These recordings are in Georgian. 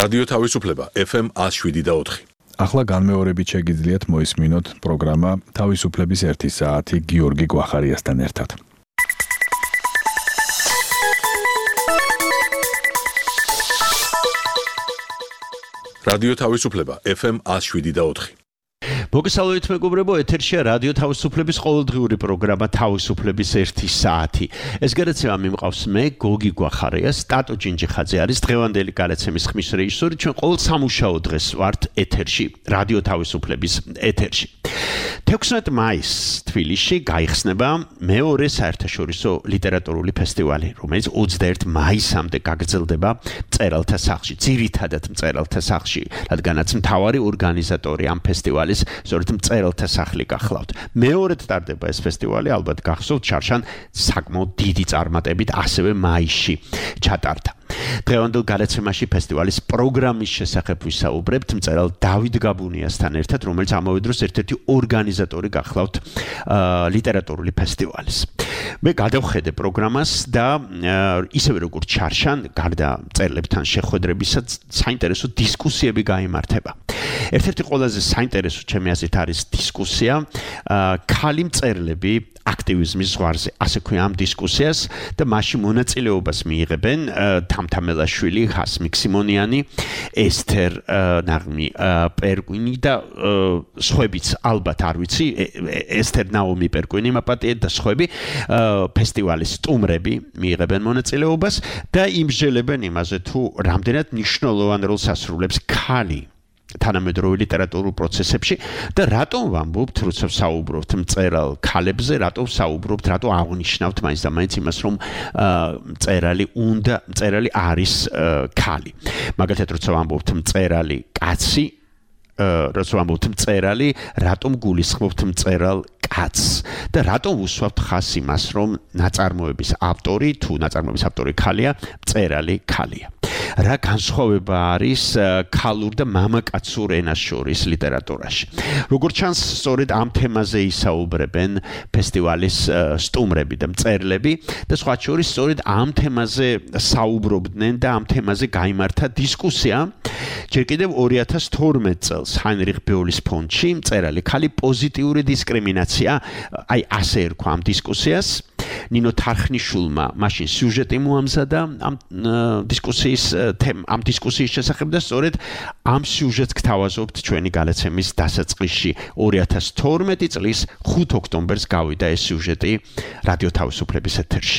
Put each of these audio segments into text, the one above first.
რადიო თავისუფლება FM 107.4. ახლა განმეორებით შეგიძლიათ მოისმინოთ პროგრამა თავისუფლების 1 საათი გიორგი გვახარიასთან ერთად. რადიო თავისუფლება FM 107.4. მოგესალმებით მეგობრებო, ეთერშია რადიო თავისუფლების ყოველდღიური პროგრამა თავისუფლების 1 საათი. ეს გადაცემა მიმყავს მე, გოგი გვახარია, სტატო ჯინჯიხაძე არის დღევანდელი გადაცემის ხმის რეჟისორი. ჩვენ ყოველ სამუშაო დღეს ვართ ეთერში, რადიო თავისუფლების ეთერში. 16 მაისს თბილისში გაიხსნება მეორე საერთაშორისო ლიტერატურული ფესტივალი, რომელიც 21 მაისამდე გაგრძელდება მწერალთა სახლში, ძირითადად მწერალთა სახლში, რადგანაც მთავარი ორგანიზატორი ამ ფესტივალის სწორედ მწერალთა სახლი გახლავთ. მეორედ ტარდება ეს ფესტივალი, ალბათ გახსოვთ, შარშან საკმაოდ დიდი წარმატებით ასევე მაისში ჩატარდა. დღევანდელ გადაცემაში ფესტივალის პროგრამის შესახებ ვისაუბრებთ მწერალ დავით გაბუნიასთან ერთად, რომელიც ამავე დროს ერთ-ერთი ორგანიზატორი გახლავთ ლიტერატურული ფესტივალის. მე გადავხედე პროგრამას და ისევე როგორც შარშან, გარდა მწერლებთან შეხვედრებისა, საინტერესო დისკუსიები გაიმართება. ერთ-ერთი ყველაზე საინტერესო ჩემი აზრით არის დისკუსია ქალი მწერლები აქტივიზმის ზღვარზე. ასე ქვია ამ დისკუსიას და მასში მონაწილეობას მიიღებენ თამთამელაშვილი, ჰას მიქსიმონიანი, ესთერ ნაღმი პერკვინი და სხვაებიც ალბათ არ ვიცი, ესთერ ნაომი პერკვინი მაპატიეთ და სხვაები ფესტივალის სტუმრები მიიღებენ მონაწილეობას და იმსჯელებენ იმაზე თუ რამდენად მნიშვნელოვან როლს ასრულებს ქალი თანამედროვე ლიტერატურულ პროცესებში და რატომ ვამბობთ, როცა საუბრობთ მწერალ ქალებზე, რატომ საუბრობთ, რატომ აღნიშნავთ მაინც და მაინც იმას, რომ მწერალი არის ქალი. მაგალითად, როცა ვამბობთ მწერალი კაცი, როცა ვამბობთ მწერალი, რატომ გულისხმობთ მწერალ კაცს და რატომ უსვამთ ხაზს იმას, რომ ნაწარმოების ავტორი, თუ ნაწარმოების ავტორი ქალია, მწერალი ქალია. რა განსხვავება არის ქალურ და მამაკაცურ ენას შორის ლიტერატურაში. როგორც ჩანს, სწორედ ამ თემაზე ისაუბრებენ ფესტივალის სტუმრები და მწერლები და სხვა შორის სწორედ ამ თემაზე საუბრობდნენ და ამ თემაზე გაიმართა დისკუსია. ჯერ კიდევ 2012 წელს ჰაინრიხ ბეულის ფონდში მწერალი ქალი პოზიტიური დისკრიმინაცია, აი ასე ერქვა ამ დისკუსიას. ნინო თარხნიშვილმა მაშინ სიუჟეტი მოამზადა ამ დისკუსიის შესახებ და სწორედ ამ სიუჟეტს გთავაზობთ ჩვენი გადაცემის დასაწყისში. 2012 წლის 5 ოქტომბერს გავიდა ეს სიუჟეტი რადიო თავისუფლების ეთერში.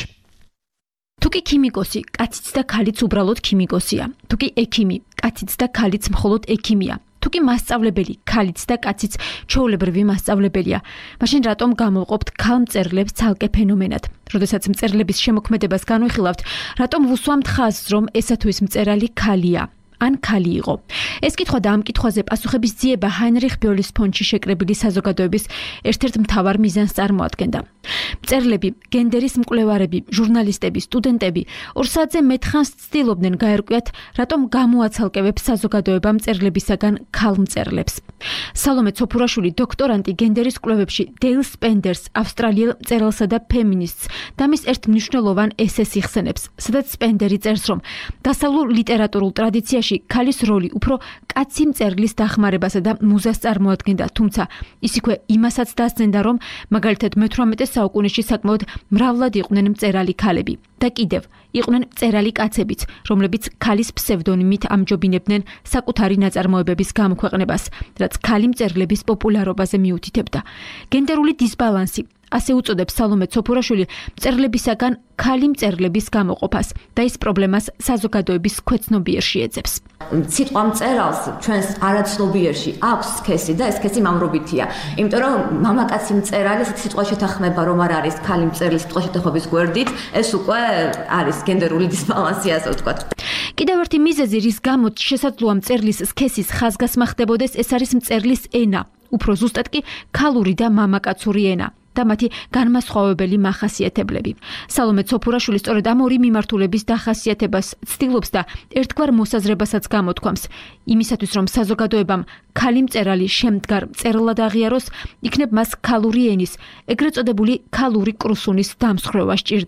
თუკი ქიმიკოსი, კაციც და ქალიც უბრალოდ ქიმიკოსია. თუკი ექიმი, კაციც და ქალიც მხოლოდ ექიმია. თუკი მასწავლებელი, ქალიც და კაციც ჩვეულებრივი მასწავლებელია. მაშინ რატომ გამოვყოფთ ქალ მწერლებს ცალკე ფენომენად? როდესაც მწერლების შემოქმედებას განვიხილავთ, რატომ ვუსვამთ ხაზს, რომ ესა თუ ის მწერალი ქალია? ან ქალი იყო. ეს კითხვა და ამ კითხვაზე პასუხების ძიება ჰაინრიხ ბეულის ფონდში შეკრებილი საზოგადოების ერთ-ერთ მთავარ მიზანს წარმოადგენდა. მწერლები, გენდერის მკვლევარები, ჟურნალისტები, სტუდენტები 2 საათზე მეტხანს ცდილობდნენ გაერკვიათ, რატომ გამოაცალკევებს საზოგადოება მწერლებისაგან ქალ მწერლებს. სალომე ცოფურაშვილი, დოქტორანტი გენდერის კვლევებში დეილ სპენდერს, ავსტრალიელ მწერალსა და ფემინისტს და მის ერთ მნიშვნელოვან ესეს იხსენებს, სადაც სპენდერი წერს, რომ დასავლურ ლიტერატურულ ტრადიციაში ქალის როლი უფრო კაცი მწერლის დახმარებასა და მუზას წარმოადგენდა, თუმცა ის იქვე იმასაც დასძენდა, რომ მაგალითად მე-18 საუკუნეში საკმაოდ მრავლად იყვნენ მწერალი ქალები და კიდევ იყვნენ მწერალი კაცებიც, რომლებიც ქალის ფსევდონიმით ამჯობინებდნენ საკუთარი ნაწარმოებების გამოქვეყნებას, რაც ქალი მწერლების პოპულარობაზე მიუთითებდა. გენდერული დისბალანსი ასე უწოდებს სალომე ცოფურაშვილი მწერლებისაგან ქალი მწერლების გამოყოფას და ის პრობლემას საზოგადოების ქვეცნობიერში ეძებს. სიტყვა მწერალს ჩვენს არაცნობიერში აქვს სქესი და ეს სქესი მამრობითია. იმიტომ რომ მამაკაცი მწერალი სიტყვა შეთანხმება რომ არ არის ქალი მწერლის სიტყვა შეთანხმების გვერდით, ეს უკვე არის გენდერული დისბალანსი, ასე ვთქვათ. კიდევ ერთი მიზეზი, რის გამოც შესაძლოა მწერლის სქესის ხაზგასმა ხდებოდეს, ეს არის მწერლის ენა, უფრო ზუსტად კი ქალური და მამაკაცური ენა და მათი განმასხვავებელი მახასიათებლები. სალომე ცოფურაშვილი სწორედ ამ ორი მიმართულების დახასიათებას ცდილობს და ერთგვარ მოსაზრებასაც გამოთქვამს. იმისათვის, რომ საზოგადოებამ ქალი მწერალი შემდგარ მწერლად აღიაროს, იქნებ მას ქალური ენის, ეგრეთ წოდებული ქალური კრუსუნის დამსხვრევა სჭირდება.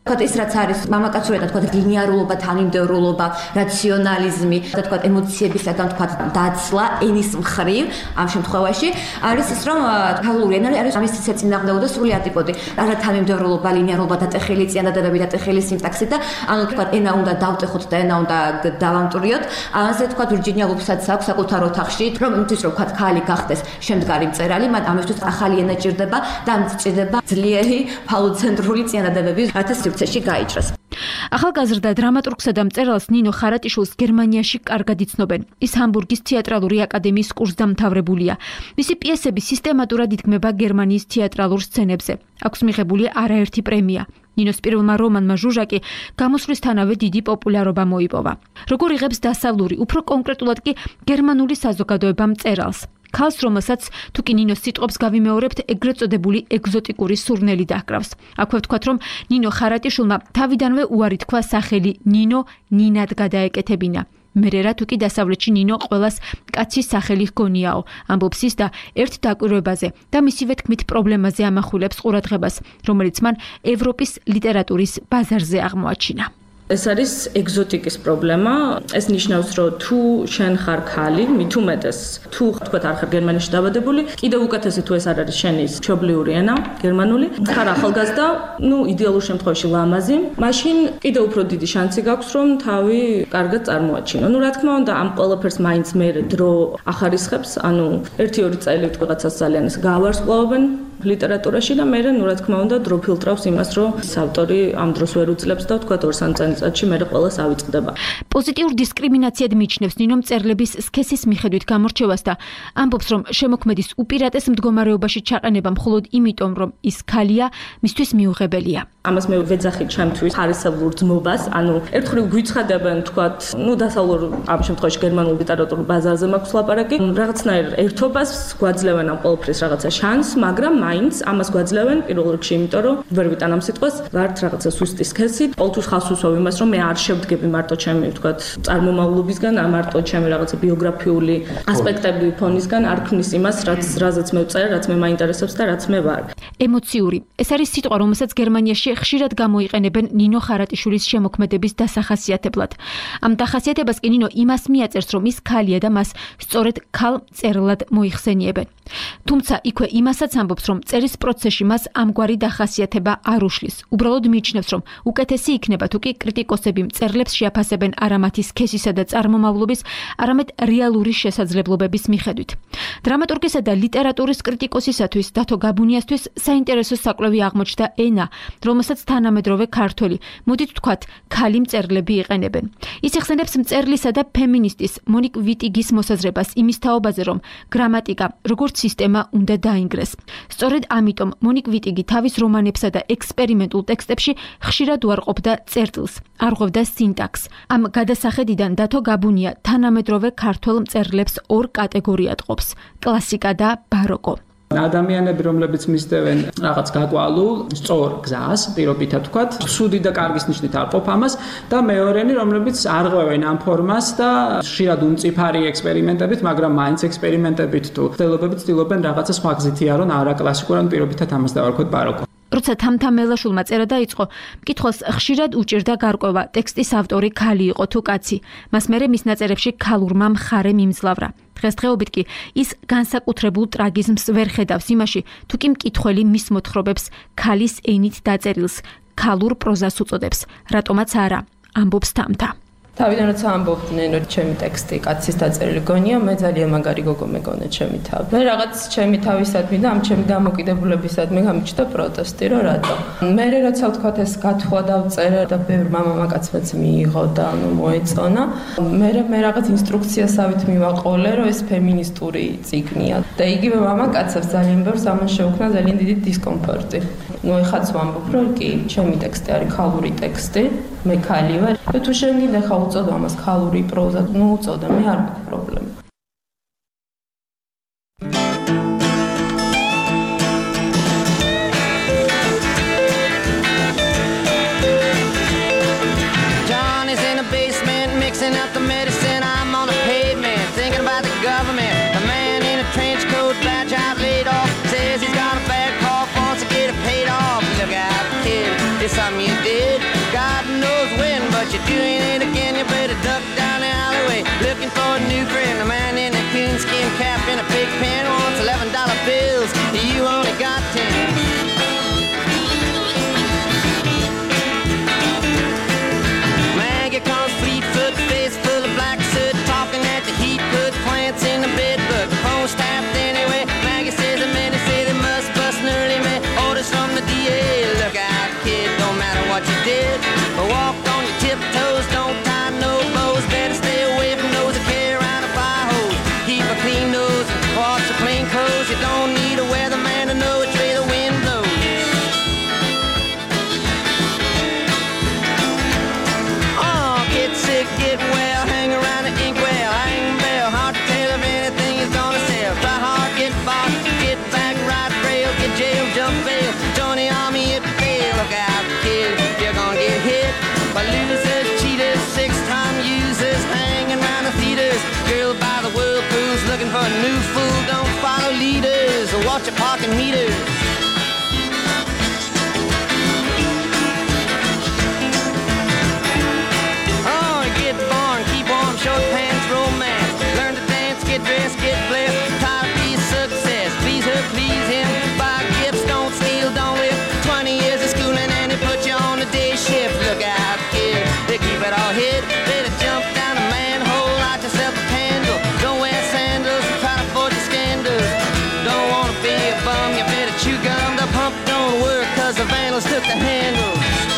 თქვა ის რაც არის მამაკაცურიდან თქვა ლინიარულობა, თანმიმდევრულობა, რაციონალიზმი, თქვა ემოციებისაგან თქვა დაცლა ენის მხრივ ამ შემთხვევაში არის ის რომ ქალური ენა არის ამის წინააღმდეგობა და სრული ანტიპოდი. არა თანმიმდევრულობა, ლინიარულობა და ტეხილი წინადადებები და ტეხილი სინტაქსი და ანუ თქვა ენა უნდა დავტეხოთ და ენა უნდა დავამტვრიოთ. ამაზე თქვა ვირჯინია ვულფსაც აქვს საკუთარ ოთახში რომ იმის რომ თქვა ქალი გახდეს შემდგარი მწერალი, მათ ამისთვის ახალი ენა ჭირდება და ამ ჭირდება ძლიერი ფალოცენტრული წინადადებები, რათა სივრცეში გაიჭრას. ახალგაზრდა დრამატურგსა და მწერალს ნინო ხარატიშვილს გერმანიაში კარგად იცნობენ. ის ჰამბურგის თეატრალური აკადემიის კურსდამთავრებულია. მისი პიესები სისტემატურად იდგმება გერმანიის თეატრალურ სცენებზე. აქვს მიღებული არაერთი პრემია. ნინოს პირველმა რომანმა ჟუჟაკი გამოსვლისთანავე დიდი პოპულარობა მოიპოვა. როგორ იღებს დასავლური, უფრო კონკრეტულად კი გერმანული საზოგადოება მწერალს? ქალს, რომელსაც თუ კი ნინოს სიტყვებს გავიმეორებთ, ეგრეთ წოდებული ეგზოტიკური სურნელი დაჰკრავს. აქვე ვთქვათ, რომ ნინო ხარატიშვილმა თავიდანვე უარი თქვა სახელი ნინო ნინად გადაეკეთებინა. მერერა თუ კი დასავლეთში ნინო ყველას კაცის სახელი ჰგონიაო, ამბობს ის და ერთ დაკვირვებაზე და მისივე თქმით პრობლემაზე ამახვილებს ყურადღებას, რომელიც მან ევროპის ლიტერატურის ბაზარზე აღმოაჩინა. ეს არის ეგზოტიკის პრობლემა. ეს ნიშნავს, რომ თუ შენ ხარ ქალი, მით უმეტეს თუ თქვათ არ ხარ გერმანიაში დაბადებული, კიდევ უკეთესი თუ ეს არ არის შენი მშობლიური ენა, გერმანული, ხარ ახალგაზრდა, იდეალურ შემთხვევაში ლამაზი, მაშინ კიდევ უფრო დიდი შანსი გაქვს, რომ თავი კარგად წარმოაჩინო. რა თქმა უნდა, ამ ყველაფერს მაინც მე დრო ახარისხებს, ანუ 1-2 წელი ვიღაცას ძალიან ეს გავარსკვლავებენ ლიტერატურაში და მე რა თქმა უნდა დრო ფილტრავს იმას, რომ ავტორი ამ დროს ვერ უძლებს და თქვა 2-3 წელიწადში მე ყველას ავიწყდება. პოზიტიურ დისკრიმინაციად მიიჩნევს ნინო მწერლების სქესის მიხედვით გამორჩევას და ამბობს, რომ შემოქმედის უპირატეს მდგომარეობაში ჩაყენება მხოლოდ იმიტომ, რომ ის ქალია, მისთვის მიუღებელია. ამას მე ვეძახი ჩემთვის ხარისხებულ ძმობას, ანუ ერთხელ გვიცხადებენ თქვათ, დასავლურ ამ შემთხვევაში გერმანულ ლიტერატურულ ბაზარზე მაქვს ლაპარაკი, რაღაცნაირ ერთობას გვაძლევენ ამ ყველაფრის რაღაცა შანსს, მაგრამ მაინც ამას გვაძლევენ პირველ რიგში, იმიტომ რომ ვერ ვიტან ამ სიტყვას, ვართ რაღაცა სუსტი სქესით, ყოველთვის ხალხს უსვავ იმას, რომ მე არ შევდგები მარტო ჩემი თქვათ წარმომავლობისგან, მარტო ჩემი რაღაცა ბიოგრაფიული ასპექტები ფონისგან, არ ქმნის იმას, რაზეც მე ვწერე, რაც მე მაინტერესებს და რაც მე ვარ. ემოციური. ეს არის სიტყვა, რომელსაც გერმანიაში ხშირად გამოიყენებენ ნინო ხარატიშვილის შემოქმედების დასახასიათებლად. ამ დახასიათებას კი ნინო იმას მიაწერს, რომ ის ქალია და მას სწორედ ქალ მწერლად მოიხსენიებენ. თუმცა იქვე იმასაც ამბობს, რომ წერის პროცესში მას ამგვარი დახასიათება არ უშლის. უბრალოდ მიიჩნევს, რომ უკეთესი იქნება თუ კი კრიტიკოსები მწერლებს შეაფასებენ არა მათი სქესისა და წარმომავლობის, არამედ რეალური შესაძლებლობების მიხედვით. დრამატურგისა და ლიტერატურის კრიტიკოსისათვის დათო გაბუნიასთვის საინტერესო საკვლევი აღმოჩნდა ენა, რომელსაც თანამედროვე ქართველი, მოდით ვთქვათ, ქალი მწერლები იყენებენ. ის იხსენებს მწერლისა და ფემინისტის მონიკ ვიტიგის მოსაზრებას იმის თაობაზე, რომ გრამატიკა როგორც სისტემა უნდა დაინგრეს. სწორედ ამიტომ მონიკ ვიტიგი თავის რომანებსა და ექსპერიმენტულ ტექსტებში ხშირად უარყოფდა წერტილს, არღვევდა სინტაქსს. ამ გადასახედიდან დათო გაბუნია თანამედროვე ქართველ მწერლებს ორ კატეგორიად ყოფს: კლასიკა და ბაროკო. ადამიანები, რომლებიც მისდევენ რაღაც გაკვალულ, სწორ გზას, პირობითად ვთქვათ, სუდი და კარგის ნიშნით არ ყოფ ამას და მეორენი, რომლებიც არღვევენ ამ ფორმას და ხშირად უმწიფარი ექსპერიმენტებით, მაგრამ მაინც ექსპერიმენტებით თუ ცდილობებით ცდილობენ რაღაცა სხვა გზით იარონ, არა კლასიკურ ან პირობითად ამას დავარქვათ ბაროკო. როცა თამთამელაშვილმა წერა დაიწყო, მკითხველს ხშირად უჭირდა გარკვევა, ტექსტის ავტორი ქალი იყო თუ კაცი. მას მერე მის ნაწერებში ქალურმა მხარე მიმძლავრა. დღესდღეობით კი ის განსაკუთრებულ ტრაგიზმს ვერ ხედავს იმაში, თუ კი მკითხველი მის მოთხრობებს ქალის ენით დაწერილს, ქალურ პროზას უწოდებს, რატომაც არა, ამბობს თამთა. თავიდან როცა ამბობდნენ, რომ ჩემი ტექსტი კაცის დაწერილი გონია, მე ძალიან მაგარი გოგო მეგონა ჩემი თავი. მე რაღაც ჩემი თავისადმი და ამ ჩემი დამოკიდებულებისადმი გამიჩნდა პროტესტი, რომ რატო. მე როცა ვთქვათ ეს გათხოვა დავწერე და ბევრ მამაკაცმაც მიიღო და მოეწონა, მე რაღაც ინსტრუქციასავით მივაყოლე, რომ ეს ფემინისტური წიგნია და იგივე მამაკაცებს ძალიან ბევრს ამან შეუქმნა ძალიან დიდი დისკომფორტი. ეხაც ვამბობ, რომ კი, ჩემი ტექსტი არის ქალური ტექსტი, მე ქალი ვარ. თუ შენ გინდა ხა უწოდო ამას ქალური პროზა, უწოდე, მე არ მაქვს პრობლემა. John is in the basement mixing up the medicine. I'm on the pavement thinking about the government. The man in a trench coat, badge out laid off, says he's got a bad cough, wants to get it paid off. Look out, kid, it's something you did. but you're doing it again. You better duck down the alleyway, looking for a new friend. A man in a coonskin cap and a big pen wants $11 bills. You only got 10. Maggie calls Fleetfoot, face full of black soot, talking at the heat, put plants in the bed, but the phone's tapped anyway. Maggie says the men say they must bust an early man. Orders from the DA, look out kid, don't matter what you did, but walk on your tiptoes, don't tie no bows, better stay away from those that carry around a fire hose. Keep a clean nose and wash your clean clothes, you don't need a weatherman to know which way the wind blows. Get sick, get well, hang around the inkwell, hang bell, hard to tell if anything is gonna sell. Try hard, get bought, get back, ride rail, get jail, jump bail, join the army if you fail. Look out, kid, you're gonna get hit by losers, cheaters, six-time users, hanging around the theaters. Girl by the whirlpools, looking for a new fool, don't follow leaders, or watch your parking meters. Short pants, romance, learn to dance, get dressed, get blessed, try to be a success, please her, please him, buy gifts, don't steal, don't live, 20 years of schooling and they put you on the day shift. Look out kid, they keep it all hid, better jump down a manhole, light yourself a candle, don't wear sandals, try to avoid the scandals, don't wanna be a bum, you better chew gum, the pump don't work cause the vandals took the handle.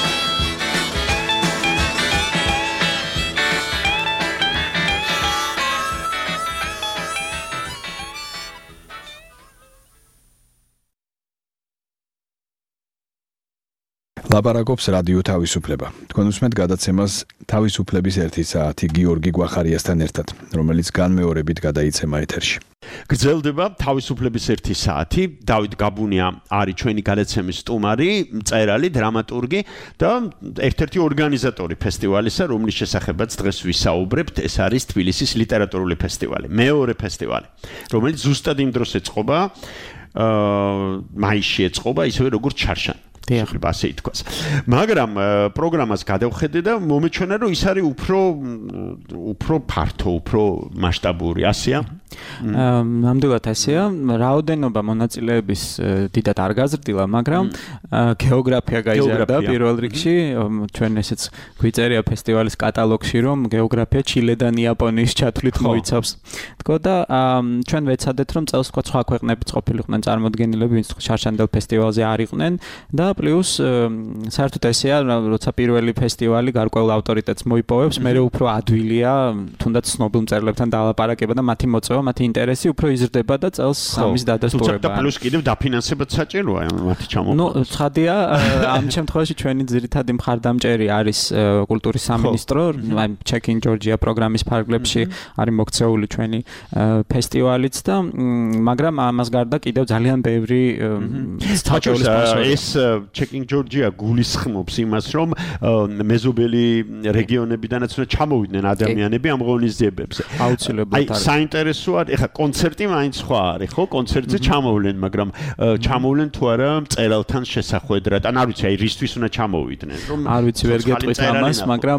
ლაპარაკობს რადიო თავისუფლება. თქვენ უსმენთ გადაცემას თავისუფლების 1 საათი გიორგი გვახარიასთან ერთად, რომელიც განმეორებით გადაიცემა ეთერში. გრძელდება თავისუფლების 1 საათი. დავით გაბუნია არის ჩვენი გადაცემის სტუმარი, მწერალი, დრამატურგი და ერთ-ერთი ორგანიზატორი ფესტივალისა, რომლის შესახებაც დღეს ვისაუბრებთ. ეს არის თბილისის ლიტერატურული ფესტივალი, მეორე ფესტივალი, რომელიც ზუსტად იმ დროს ეწყობა, მაისში ეწყობა, ისევე როგორც ჩარშან. შეიძლება ასე ითქვას. მაგრამ პროგრამას გადავხედე და მომეჩვენა რომ ის არის უფრო ფართო, უფრო მასშტაბური, ასეა? ნამდვილად ასეა. რაოდენობა მონაწილეების დიდად არ გაზრდილა, მაგრამ გეოგრაფია გაიზარდა პირველ რიგში. ჩვენ ესეც გვიწერია ფესტივალის კატალოგში, რომ გეოგრაფია ჩილედან იაპონიის ჩათვლით მოიცავს. თქო და ჩვენ ვეცადეთ რომ წელს სხვა ქვეყნებიც ყოფილიყვნენ წარმოდგენილები, ვინც შარშანდელ ფესტივალზე არ იყვნენ და პლუს საერთოდ ესეა, როცა პირველი ფესტივალი გარკვეულ ავტორიტეტს მოიპოვებს, მე უფრო ადვილია თუნდაც ცნობილ მწერლებთან დალაპარაკება და მათი მოწვევა, მათი ინტერესი უფრო იზრდება და წელს ამის დადასტურება. თუმცა პლუს კიდევ დაფინანსებაც საჭიროა მათი ჩამოყალიბება. ნუ ცხადია, ამ შემთხვევაში ჩვენი ძირითადი მხარდამჭერი არის კულტურის სამინისტრო, აი Check-in Georgia პროგრამის ფარგლებში არის მოქცეული ჩვენი ფესტივალიც და მაგრამ ამას გარდა კიდევ ძალიან ბევრი საჭიროა ეს Check-in Georgia გულისხმობს იმას, რომ მეზობელი რეგიონებიდანაც უნდა ჩამოვიდნენ ადამიანები ამ ღონისძიებებზე. აუცილებლად არის. აი, საინტერესოა, ეხლა კონცერტი მაინც სხვა არის, ხო? კონცერტზე ჩამოვლენ, მაგრამ ჩამოვლენ თუ არა მწერალთან შესახვედრად. ან არ ვიცი, აი, რისთვის უნდა ჩამოვიდნენ, რომ არ ვიცი, ვერ გეტყვით ამას, მაგრამ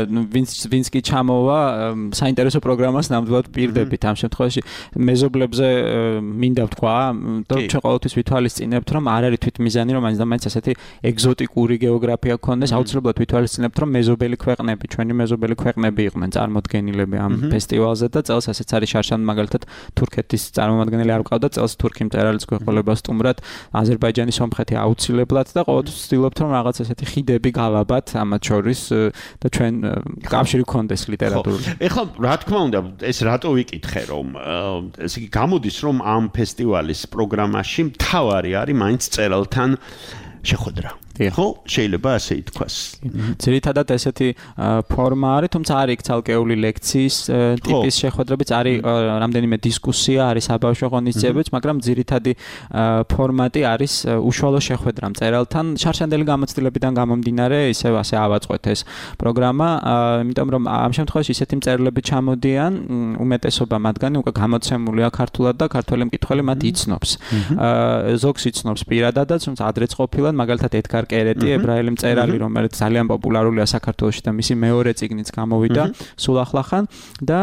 ვინც კი ჩამოვა, საინტერესო პროგრამას ნამდვილად პირდებით. ამ შემთხვევაში მეზობლებზე მინდა ვთქვა, და ჩვენ ყოველთვის ვითვალისწინებთ, რომ არ არის თვითმიზანი, რომ მაინც ასეთი ეგზოტიკური გეოგრაფია ქონდეს, აუცილებლად ვითვალისწინებთ, რომ მეზობელი ქვეყნები, ჩვენი მეზობელი ქვეყნები იყვნენ წარმოდგენილები ამ ფესტივალზე და წელს ასეც არის შარშან მაგალითად თურქეთის წარმომადგენელი არ ყავდა, წელს თურქი მწერალიც გვეყოლება სტუმრად, აზერბაიჯანის სომხეთი აუცილებლად და ყოველთვის ვცდილობთ, რომ რაღაც ასეთი ხიდები გავაბათ ამათ შორის და ჩვენ კავშირი გქონდეს ლიტერატურული. ეხლა რა თქმა უნდა, ეს რატო ვიკითხე, რომ ესე იგი გამოდის, რომ ამ ფესტივალის პროგრამაში მთავარი არის მაინც მწერალთან შეხვედრა. ხო, შეიძლება ასე ითქვას. ძირითადად ესეთი ფორმა არის, თუმცა არის ცალკეული ლექციის ტიპის შეხვედრებიც, არის რამდენიმე დისკუსია, არის საბავშვო ღონისძიებებიც, მაგრამ ძირითადი ფორმატი არის უშუალო შეხვედრა მწერალთან. შარშანდელი გამოცდილებიდან გამომდინარე, ისევ ასე ავაწყოთ ეს პროგრამა, იმიტომ რომ ამ შემთხვევაში ისეთი მწერლები ჩამოდიან, უმეტესობა მათგანი უკვე გამოცემულია ქართულად და ქართველი მკითხველი მათ იცნობს. ზოგს იცნობს პირადადაც, თუმცა ადრეც ყოფილან, მაგალითად ედგარ კერეტი, ებრაელი მწერალი, რომელიც ძალიან პოპულარულია საქართველოში და მისი მეორე წიგნიც გამოვიდა სულ ახლახან და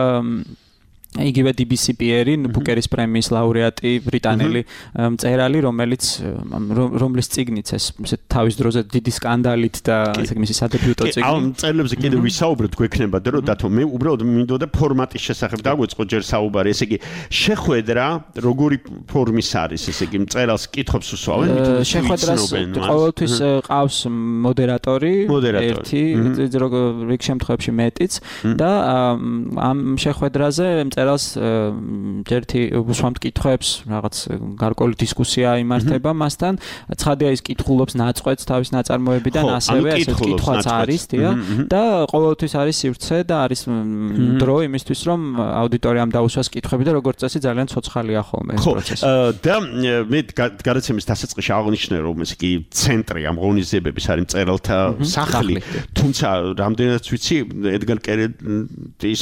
იგივე DBC პიერი, ბუკერის პრემიის ლაურეატი, ბრიტანელი მწერალი, რომლის წიგნიც ეს თავის დროზე დიდი სკანდალით და ესე მისი სადებიუტო წიგნი. ამ მწერლებზე კიდევ ვისაუბროთ გვექნება და რომ დათო მე უბრალოდ მინდოდა ფორმატის შესახებ დაგვეწყო ჯერ საუბარი, ესე იგი შეხვედრა როგორი ფორმის არის, ესე იგი მწერალს კითხობს უსვავენ, შეხვედრას ყოველთვის ყავს მოდერატორი, ერთი რიგ შემთხვევებში მეტიც და ამ შეხვედრაზე მწერალს ერთი უსვამთ კითხვებს, რაღაც გარკვეული დისკუსია იმართება მასთან, ცხადია ის კითხულობს ნაწყვეტს თავის ნაწარმოებიდან, ასევე ასეთ კითხვაც არის, და ყოველთვის არის სივრცე და არის დრო იმისთვის, რომ აუდიტორიამ დაუსვას კითხვები და როგორც წესი ძალიან ცოცხალია ხოლმე ეს პროცესი. და მე გადაცემის დასაწყისში აღნიშნე, რომ ეს კი ცენტრი ამ ღონისძიებების არის მწერალთა სახლი, თუმცა რამდენადაც ვიცი, ედგარ კერეტის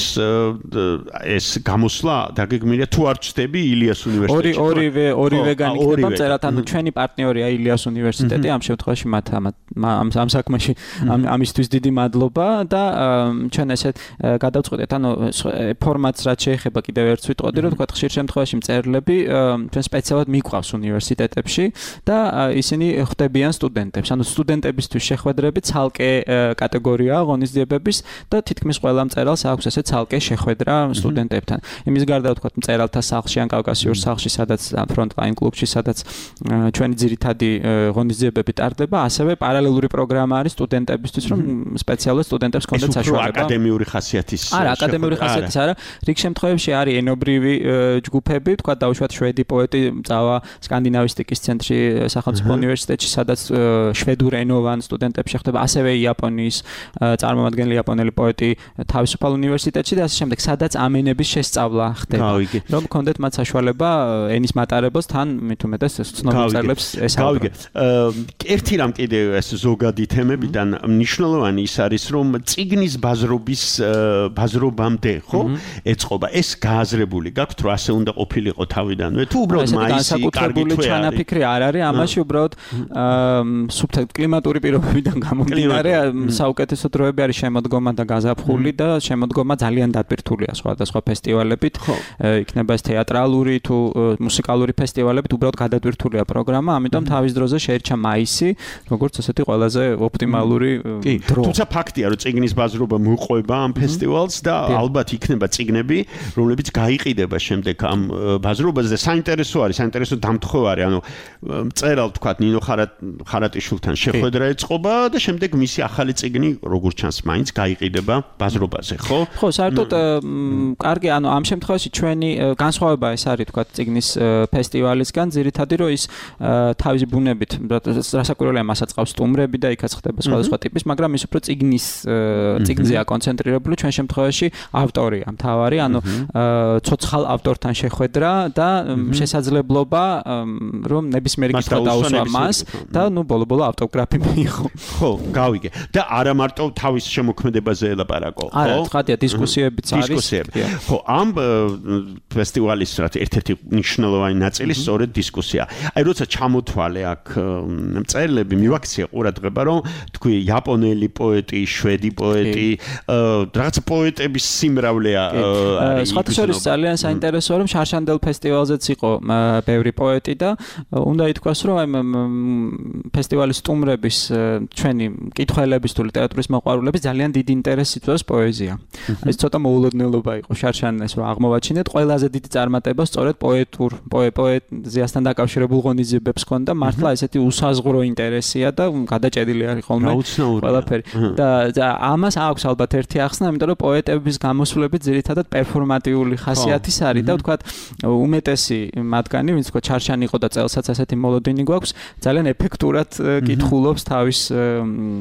ეს გამოსვლა დაგეგმილია თუ არ ჩდები ილიას უნივერსიტეტში. ორივე განიხდება მწერალთან, ჩვენი პარტნიორია ილიას უნივერსიტეტი, ამ შემთხვევაში მათ ამ საქმეში ამისთვის დიდი მადლობა და ჩვენ ესეთ გადავწყვეტეთ, ანუ ფორმატს რაც შეეხება კიდევ ერთს ვიტყოდი, რომ თქვა ხშირ შემთხვევაში მწერლები ჩვენ სპეციალურად მიყვავს უნივერსიტეტებში და ისინი ხვდებიან სტუდენტებს. ანუ სტუდენტებისთვის შეხვედრები ცალკე კატეგორიაა ღონისძიებების და თითქმის ყველა მწერალს აქვს ესე ცალკე შეხვედრა სტუდენტებთან. იმის გარდა ვთქვა მწერალთა სახლში ან კავკასიურ სახლში, სადაც ფრონტლაინ კლუბში, სადაც ჩვენი ძირითადი ღონისძიებები ტარდება, ასევე პარალელური პროგრამა არის სტუდენტებისთვის, რომ სპეციალურად სტუდენტებს ჰქონდეთ საშუალება. აკადემიური ხასიათის. არა, აკადემიური ხასიათის არა. რიგ შემთხვევებში არის ენობრივი ჯგუფები, ვთქვა დაუშვათ შვედი პოეტი წავა სკანდინავისტიკის ცენტრში სახელმწიფო უნივერსიტეტში, სადაც შვედურ ენოვან სტუდენტებს შეხვდება, ასევე იაპონიის წარმომადგენელი იაპონელი პოეტი თავისუფალ უნივერსიტეტში და ასე შემდეგ, სადაც ამ ენების შესწავლა ხდება. რომ გქონდეთ მათ საშუალება ენის მატარებელს თან მით უმეტეს ცნობილ მწერლებს ესაუბრონ. ერთი რამ კიდევ ეს ზოგადი თემებიდან მნიშვნელოვანი ის არის, რომ წიგნის ბაზრობამდე, ხო, ეწყობა. ეს გააზრებული გაქვთ, რომ ასე უნდა ყოფილიყო თავიდანვე. თუ უბრალოდ მაისი კარგი თვე ჩანაფიქრი არ არის, ამაში უბრალოდ სუბტექსტ კლიმატური პირობებიდან გამომდინარე საუკეთესო დროები არის შემოდგომა და გაზაფხული და შემოდგომა ძალიან დაპირთულია სხვადასხვა ფესტივალებით. იქნება ეს თეატრალური თუ მუსიკალური ფესტივალებით, უბრალოდ გადადვირთულია პროგრამა, ამიტომ თავის დროზე შეერჩა მაისი, როგორც ესეთი ყველაზე ოპტიმალური დრო. თუმცა ფაქტია, რომ წიგნის ბაზრობა მოყვება ამ ფესტივალს და ალბათ იქნება წიგნები, რომლებიც გაიყიდება შემდეგ ამ ბაზრობაზე. საინტერესო არის, საინტერესო დამთხოვარი, ანუ მწერალ თქვათ ნინო ხარატიშვილთან შეხვედრა ეწყობა და შემდეგ მისი ახალი წიგნი როგორც ჩანს მაინც გაიყიდება ბაზრობაზე, ხო? ხო, საერთოდ კარგი, ანუ ამ შემთხვევაში ჩვენი განსხვავება ეს არის თქვათ წიგნის ფესტივალისგან, ძირითადად რომ ის თავისი ბუნებით, რასაკვირველია მასაც ყავს სტუმრები და იქაც ხდება სხვადასხვა ტიპის, მაგრამ ის უფრო წიგნზეა კონცენტრირებული, ჩვენ შემთხვევაში ავტორია მთავარი, ანუ ცოცხალ ავტორთან შეხვედრა და შესაძლებლობა რომ ნებისმიერი კითხვა დაუსვა მას და ნუ ბოლო-ბოლო ავტოგრაფი მიიღო. ხო, გავიგე. და არა მარტო თავის შემოქმედებაზე ელაპარაკო, ხო? არა, თხადია დისკუსიებიც არის. ხო, ამ ფესტივალის ერთ-ერთი მნიშვნელოვანი ნაწილი სწორედ დისკუსია. აი, როცა ჩამოთვალე აქ მწერლები მივაქცია ყურადღება, რომ თქვი იაპონელი პოეტი, შვედი პოეტი, რაღაც პოეტების სიმრავლეა არის. სხვათა შორის ძალიან საინტერესოა, რომ შარშანდელ ფესტივალზეც იყო ბევრი პოეტი და უნდა ითქვას, რომ აი ფესტივალის სტუმრების ჩვენი მკითხველების თუ ლიტერატურის მოყვარულების ძალიან დიდი ინტერესი იწვევს პოეზია. ეს ცოტა მოულოდნელობა იყო შარშანეს რომ აღმოვაჩინეთ, ყველაზე დიდი წარმატება სწორედ პოეზიასთან დაკავშირებულ ღონისძიებებს ჰქონდა, მართლა ესეთი უსაზღვრო ინტერესია და გადაჭედილი არის ხოლმე ყველაფერი. და ამას აქვს ალბათ ერთი ახსნა, იმიტომ რომ პოეტების გამოსვლები ძირითადად პერფორმატიული ხასიათის არის და ვთქვათ უმეტესი მათგანი, ვინც თქვა ჩარშანი იყო და წელსაც ასეთი მოლოდინი გვაქვს, ძალიან ეფექტურად კითხულობს თავის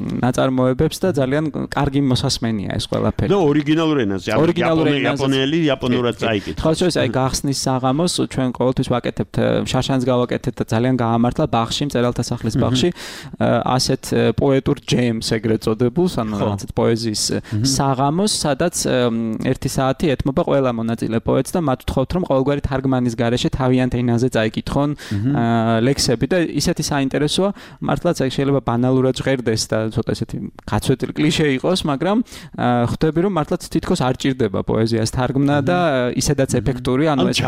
ნაწარმოებებს და ძალიან კარგი მოსასმენია ეს ყველაფერი. და ორიგინალურ ენაზე, იაპონელი იაპონურად წაიკითხა. ხო, აი გახსნის საღამოს ჩვენ ყოველთვის ვაკეთებთ, შაშანს გავაკეთეთ და ძალიან გაამართლა ბაღში, მწერალთა სახლის ბაღში, ასეთ პოეტურ ჯემს ეგრეთ წოდებულს, ანუ რაღაცა პოეზიის საღამოს, სადაც 1 საათი ეთმობა ყველა მონაწილე პოეტს და მათ ვთხოვთ, რომ ყოველგვარი თარგმანის გარეშე თავიანთ ენაზე წაიკითხონ ლექსები და ისეთი საინტერესოა, მართლაც აი შეიძლება ბანალურად ჟღერდეს და ცოტა ესეთი გაცვეთილი კლიშე იყოს, მაგრამ ხვდები რომ მართლაც თითქოს არ ჭირდება პოეზიას თარგმნა და ისედაც ეფექტური, ანუ ეს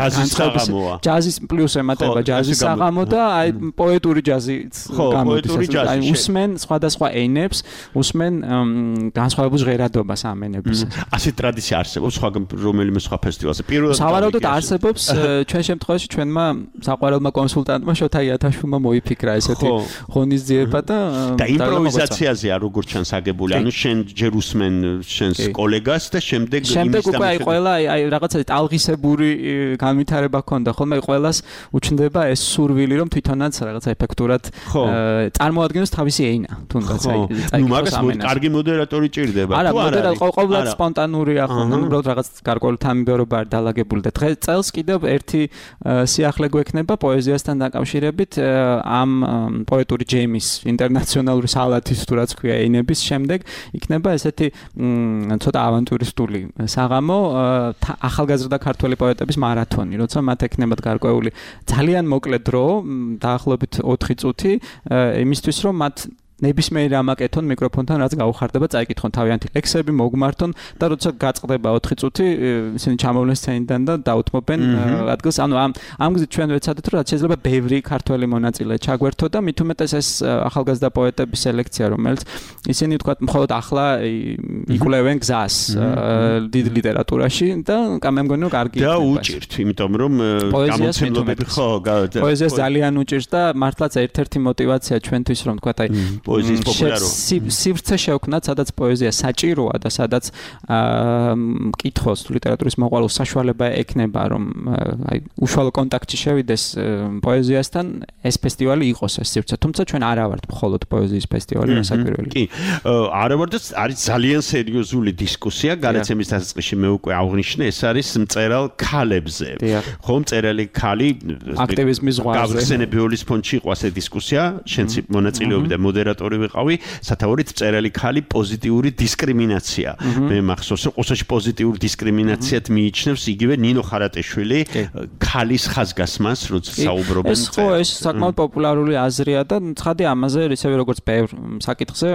ჯაზის პლუს ემატება ჯაზის საღამო და აი პოეტური ჯაზიც გამოდის. აი უსმენ სხვადასხვა ენებს, უსმენ განსხვავებულ ჟღერადობას ამ ენების. ასე ტრადიცია არსებობს რომელიმე სხვა ფესტივალზე. პირველად სავარაუდოდ არსებობს, ჩვენ შემთხვევაში ჩვენმა საყვარელმა კონსულტანტმა შოთა იათაშვილმა მოიფიქრა ესეთი ღონისძიება და იმპროვიზაციაზეა როგორც ჩანს აგებული. ანუ შენ ჯერ უსმენ შენს კოლეგას და შემდეგ უკვე აი ყველა აი რაღაცა ტალღისებური განვითარება ჰქონდა ხოლმე ყველას უჩნდება ეს სურვილი რომ თვითონაც რაღაცა ეფექტურად წარმოადგენოს თავისი ენა თუნდაც აი ნუ მაგას კარგი მოდერატორი ჭირდება თუ არა მოდერატორი ყოველდღე სპონტანურია ხოლმე უბრალოდ რაღაც გარკვეული თამბერობა არ დალაგებული და დღეს წელს კიდევ ერთი სიახლე გვექნება პოეზიასთან დაკავშირებით ამ პოეტური ჯემის ინტერნაციონალური სალათის თუ რაც ქვია ენების შემდეგ იქნება ესეთი ცოტა ავანტურისტული საღამო ახალგაზრდა ქართველი პოეტების მარათონი, როცა მათ ექნებათ გარკვეული ძალიან მოკლე დრო, დაახლოებით 4 წუთი, იმისთვის რომ მათ ნებისმიერ რამაკეთონ მიკროფონთან რაც გაუხარდება, წაიკითხონ თავიანთი ლექსები, მოგმართონ და როცა გაწყდება 4 წუთი, ისინი ჩამოვლენ სცენიდან და დაუთმობენ ადგილს. ანუ ამ გზით ჩვენ ვეცადეთ, რომ რაც შეიძლება ბევრი ქართველი მონაწილე ჩაგვერთო და მით უმეტეს ეს ახალგაზრდა პოეტების სელექცია, რომელიც ისინი თქვათ მხოლოდ ახლა იკვლევენ გზას დიდ ლიტერატურაში და მე მგონი რომ კარგი და უჭირთ, იმიტომ რომ გამოცემლობები პოეზიას ძალიან უჭირს და მართლაც ერთ-ერთი мотиваცია ჩვენთვის რომ თქვათ აი პოეზიის პოპულარობა. სივრცე შევქმნათ, სადაც პოეზია საჭიროა და სადაც მკითხოს ლიტერატურის მოყვარულს საშუალება ექნება, რომ აი უშუალო კონტაქტში შევიდეს პოეზიასთან, ეს ფესტივალი იყოს ეს სივრცე. თუმცა ჩვენ არა ვართ მხოლოდ პოეზიის ფესტივალი, რასაკვირველია. კი, არა ვართ და არის ძალიან სერიოზული დისკუსია, გადაცემის დასაწყისში მე უკვე აღვნიშნე, ეს არის მწერალ ქალებზე. ხო, მწერალი ქალი აქტივიზმის ზღვარზე. გავრცელებულის ფონდში იყო ასე დისკუსია, შენც მონაწილეობდი და მოდერატორი ვიყავი, სათაურით მწერალი ქალი პოზიტიური დისკრიმინაცია. მე მახსოვს, რომ ყოველში პოზიტიური დისკრიმინაციად მიიჩნევს იგივე ნინო ხარატეშვილი ქალის ხაზგასმას, როცა საუბრობენ. ეს ხო, ეს საკმაოდ პოპულარული აზრია და ცხადია ამაზე ისევე როგორც ბევრ საკითხზე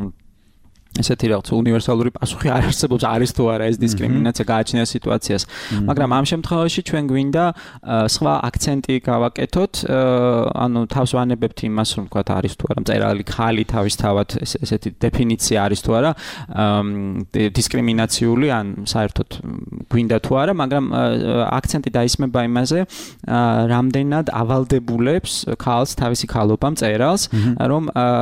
ესეთი რაღაც უნივერსალური პასუხი არ არსებობს, არის თუ არა ეს დისკრიმინაცია გააჩნია სიტუაციას. მაგრამ ამ შემთხვევაში ჩვენ გვინდა სხვა აქცენტი გავაკეთოთ, ანუ თავს ვანებებთ იმას, რომ თქვა არის თუ არა მწერალი ქალი თავისთავად ესეთი დეფინიცია არის თუ არა დისკრიმინაციული, ან საერთოდ გვინდა თუ არა, მაგრამ აქცენტი დაისმება იმაზე, რამდენად ავალდებულებს ქალს თავისი ქალობა მწერალს, რომ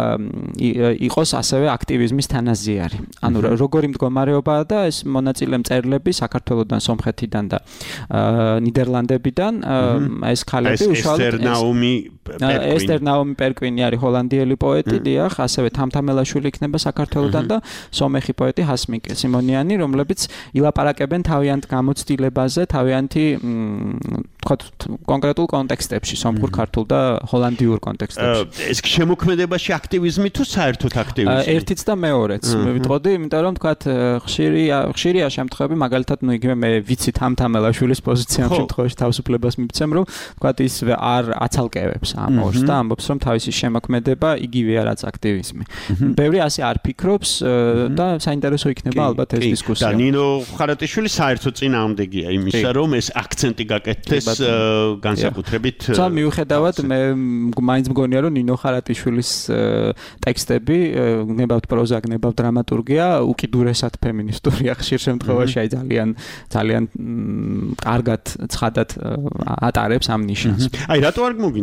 იყოს ასევე აქტივიზმის თანაზი არის. ანუ როგორი მდგომარეობაა და ეს მონაწილე მწერლები საქართველოსდან, სომხეთიდან და ნიდერლანდებიდან ეს ქალები უშუალოდ ესტერ ნაუმი პერკვინი არის ჰოლანდიელი პოეტი, დიახ, ასევე თამთამელაშვილი იქნება საქართველოსდან და სომეხი პოეტი ჰასმიკ სიმონიანი, რომლებიც ილაპარაკებენ თავიანთ გამოცდილებაზე, თავიანთი თქვათ კონკრეტულ კონტექსტებში, სომხურ, ქართულ და ჰოლანდიურ კონტექსტებში. ეს შემოქმედებაში აქტივიზმი თუ საერთოდ აქტივიზმი? ერთიც და მეორეც. ვიტყოდი, იმიტომ რომ თქვათ ხშირია შემთხვევები, მაგალითად, ნუ იგივე მე ვიცი თამთამელაშვილის პოზიცია ამ შემთხვევაში თავისუფლებას მივცემ, რომ თქვათ ის არ აცალკევებს ამ ორს და ამბობს, რომ თავისი შემოქმედება იგივეა რაც აქტივიზმი. ბევრი ასე არ ფიქრობს და საინტერესო იქნება ალბათ ეს დისკუსია. და ნინო ხარატიშვილი საერთოდ წინააღმდეგია იმისა, რომ ეს აქცენტი გაკეთდეს განსაკუთრებით. თუმცა მიუხედავად, მე მაინც მგონია, რომ ნინო ხარატიშვილის ტექსტები, გნებავთ პროზა, გნებავთ დრამატურგია, უკიდურესად ფემინისტურია ხშირ შემთხვევაში, აი ძალიან კარგად ცხადად ატარებს ამ ნიშანს. აი რატო არ მოგინდათ რომ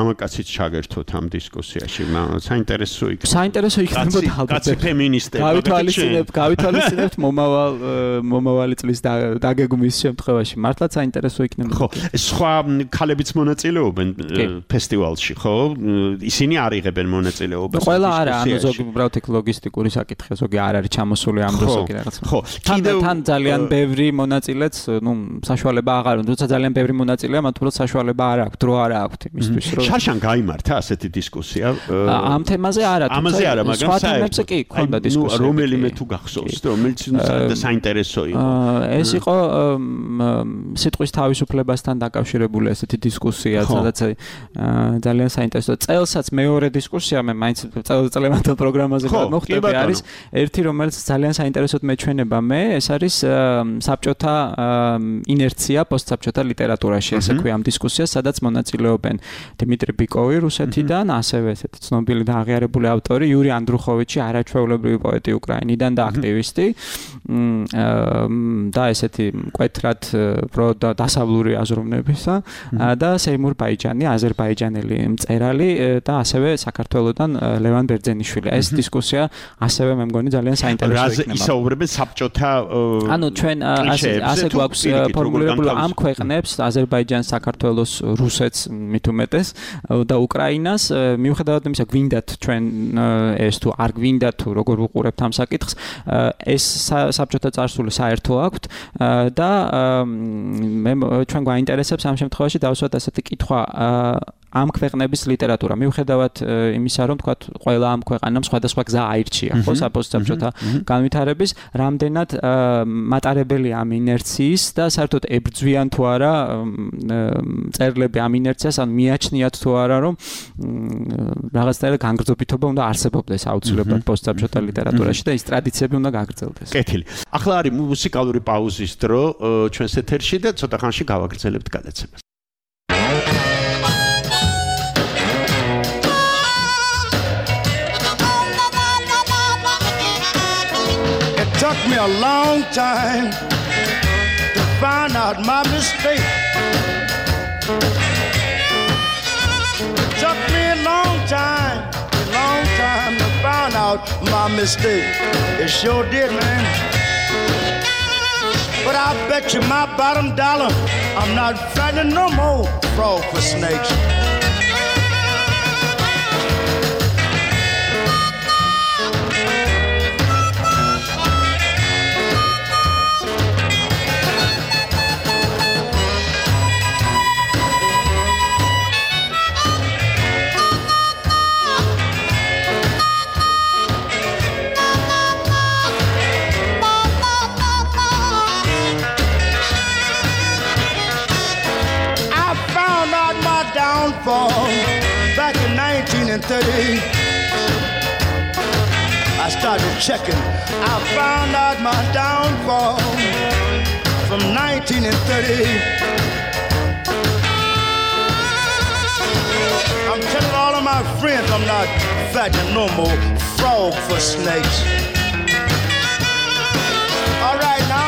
მამაკაციც ჩაგერთოთ ამ დისკუსიაში. საინტერესო იქნება. საინტერესო იქნებოდა ალბათ. კაცი ფემინისტები. გავითვალისწინებთ მომავალი წლის დაგეგმვის შემთხვევაში. მართლაც საინტერესო იქნებოდა. ხო, სხვა ქალებიც მონაწილეობენ ფესტივალში, ხო? ისინი არ იღებენ მონაწილეობას. ყველა არა, ანუ ზოგი უბრალოდ ეგ ლოგისტიკური საკითხი, ზოგი არ არის ჩამოსული ამ დროს ზოგი რაღაც. ხო, თან ძალიან ბევრი მონაწილეც, საშუალება აღარ აქვს, თუმცა ძალიან ბევრი მონაწილეა, მათ უბრალოდ საშუალება არ აქვს, დრო არ აქვს იმისთვის, რომ შარშან გაიმართა ასეთი დისკუსია. ამ თემაზე არა, ამაზე არა, მაგრამ სხვა თემებზე კი ქონდა დისკუსია. რომელიმე თუ გახსოვს, რომელიც საინტერესო იყო. ეს იყო სიტყვის თავისუფლებასთან დაკავშირებული ესეთი დისკუსია, სადაც ძალიან საინტერესო. წელსაც მეორე დისკუსია მე მაინც წელწლევანდელ პროგრამაზე მოხდები არის ერთი, რომელიც ძალიან საინტერესოდ მეჩვენება მე, ეს არის საბჭოთა ინერცია პოსტსაბჭოთა ლიტერატურაში, ესე ქვია ამ დისკუსიას, სადაც მონაწილეობენ დიმიტრი ბიკოვი რუსეთიდან, ასევე ესეთი ცნობილი და აღიარებული ავტორი იური ანდრუხოვიჩი, არაჩვეულებრივი პოეტი უკრაინიდან და აქტივისტი და ესეთი მკვეთრად დასავლური აზროვნებისა და სეიმურ ბაიჯანი, აზერბაიჯანელი მწერალი და ასევე საქართველოსდან ლევან ბერძენიშვილი. ეს დისკუსია ასევე მე მგონი ძალიან საინტერესო იქნება. ისაუბრებენ საბჭოთა ანუ ჩვენ ასე გვაქვს ფორმულირებული ამ ქვეყნებს აზერბაიჯანს, საქართველოს, რუსეთს მით უმეტეს და უკრაინას მიუხედავად იმისა გვინდათ ჩვენ ეს თუ არ გვინდათ თუ როგორ ვუყურებთ ამ საკითხს ეს საბჭოთა წარსული საერთო აქვთ და მე ჩვენ გვაინტერესებს ამ შემთხვევაში დავსვათ ასეთი კითხვა ამ ქვეყნების ლიტერატურა მიუხედავად იმისა რომ თქვა ყველა ამ ქვეყანამ სხვადასხვა გზა აირჩია ხო საპოსტსაბჭოთა განვითარების რამდენად მატარებელი ამ ინერციის და საერთოდ ებრძვიან თუ არა წერლები ამ ინერციას ან მიაჩნიათ თუ არა რომ რაღაცნაირად განგრძობითობა უნდა არსებობდეს აუცილებლად პოსტსაბჭოთა ლიტერატურაში და ის ტრადიციები უნდა გაგრძელდეს. კეთილი. ახლა არის მუსიკალური პაუზის დრო ჩვენს ეთერში და ცოტა ხანში გავაგრძელებთ გადაცემას. Took me a long time to find out my mistake. Took me a long time to find out my mistake. It sure did, man. But I bet you my bottom dollar I'm not fighting no more frog for snakes. Back in 1930, I started checking. I found out my downfall from 1930. I'm telling all of my friends I'm not fighting no more frog for snakes. All right now.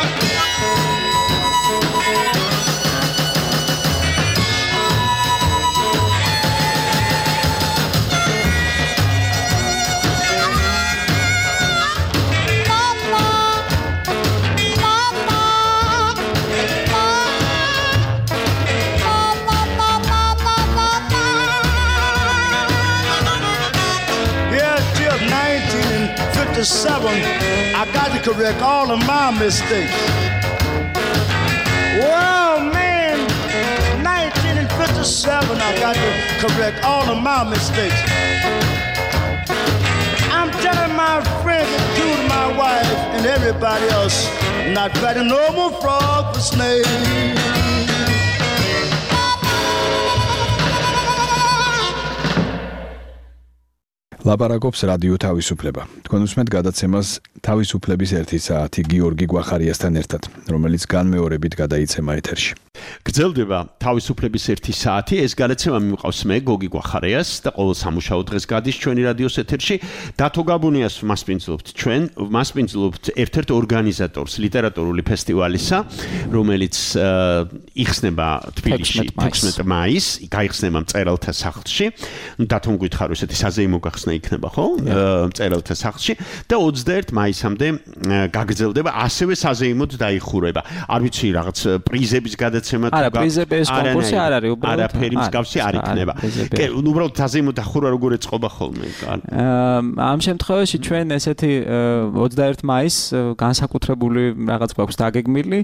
I got to correct all of my mistakes. Well, man, 1957, I got to correct all of my mistakes. I'm telling my friends, including my wife and everybody else, not fighting no more frog for snakes. ლაპარაკობს რადიო თავისუფლება. თქვენ უსმენთ გადაცემას თავისუფლების 1 საათი გიორგი გვახარიასთან ერთად, რომელიც განმეორებით გადაიცემა ეთერში. გრძელდება თავისუფლების 1 საათი, ეს გადაცემა მიმყავს მე გოგი გვახარიას და ყოველ სამუშაო დღეს გადის ჩვენი რადიოს ეთერში. დათო გაბუნიას მასპინძლობთ ჩვენ, მასპინძლობთ ერთ-ერთ ორგანიზატორს ლიტერატურული ფესტივალისა, რომელიც იხსნება თბილისში 16 მაისს, გაიხსნება მწერალთა სახლში. დათომ გითხარ ესეთი საზეიმო გახსნა იქნება, ხო? მწერალთა სახლში და 21 მაისამდე გაგრძელდება, ასევე საზეიმოდ დაიხურება. არ ვიცი რაღაც პრიზების გადაცემა თუ არა, პრიზები ეს კონკურსი არ არის, უბრალოდ არაფერი მსგავსი არ იქნება. კი, უბრალოდ საზეიმოდ დახურვა როგორ ეწყობა ხოლმე? ამ შემთხვევაში ჩვენ ესეთი 21 მაისს განსაკუთრებული რაღაც გვაქვს დაგეგმილი,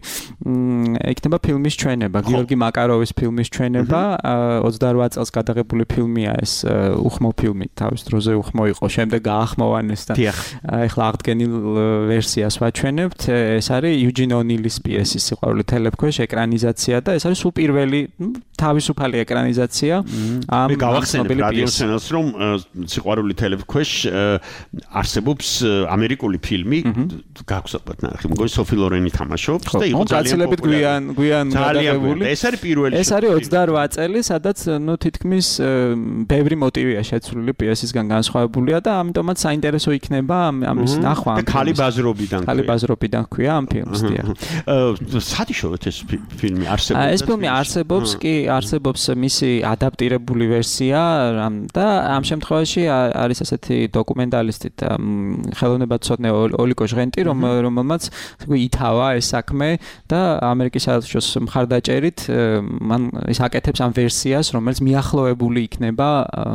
იქნება ფილმის ჩვენება, გიორგი მაკაროვის ფილმის ჩვენება, 28 წელს გადაღებული ფილმია ეს, უხმო ფილმი, თავის დროზე უხმო იყო, შემდეგ გაახმოვანეს და ეხლა აღდგენილ ვერსიას ვაჩვენებთ. ეს არის იუჯინ ონილის პიესის სიყვარული თელეფქვეშ ეკრანიზაცია და ეს არის სულ პირველი თავისუფალი ეკრანიზაცია ამ გავახსენებ რადიოსენელს, რომ სიყვარული თელეფქვეშ არსებობს ამერიკული φιλმი, გაქვს ალბათ ნახე, მგონი სოფი ლორენი თამაშობს და იყო ძალიან პოპულარული. გვიან გადაღებული. ეს არის პირველი. ეს არის 28 წელი, სადაც ნუ თითქმის ბევრი მოტივია შეცვლილი პიესისგან განსხვავებულია და ამიტომაც საინტერესო იქნება ამის ნახვა. ქალი ბაზრობიდან. ქალი ბაზრობიდან ქვია ამ ფილმს, დიახ. სათიშოვეთ ეს ფილმი არსებობს? ეს ფილმი არსებობს, კი, არსებობს მისი ადაპტირებული ვერსია და ამ შემთხვევაში არის ასეთი დოკუმენტალისტი და ხელოვნებაცოდნე ოლიკო ჟღენტი, რომელმაც ითავა ეს საქმე და ამერიკის საელჩოს მხარდაჭერით მან ის აკეთებს ამ ვერსიას, რომელიც მიახლოებული იქნება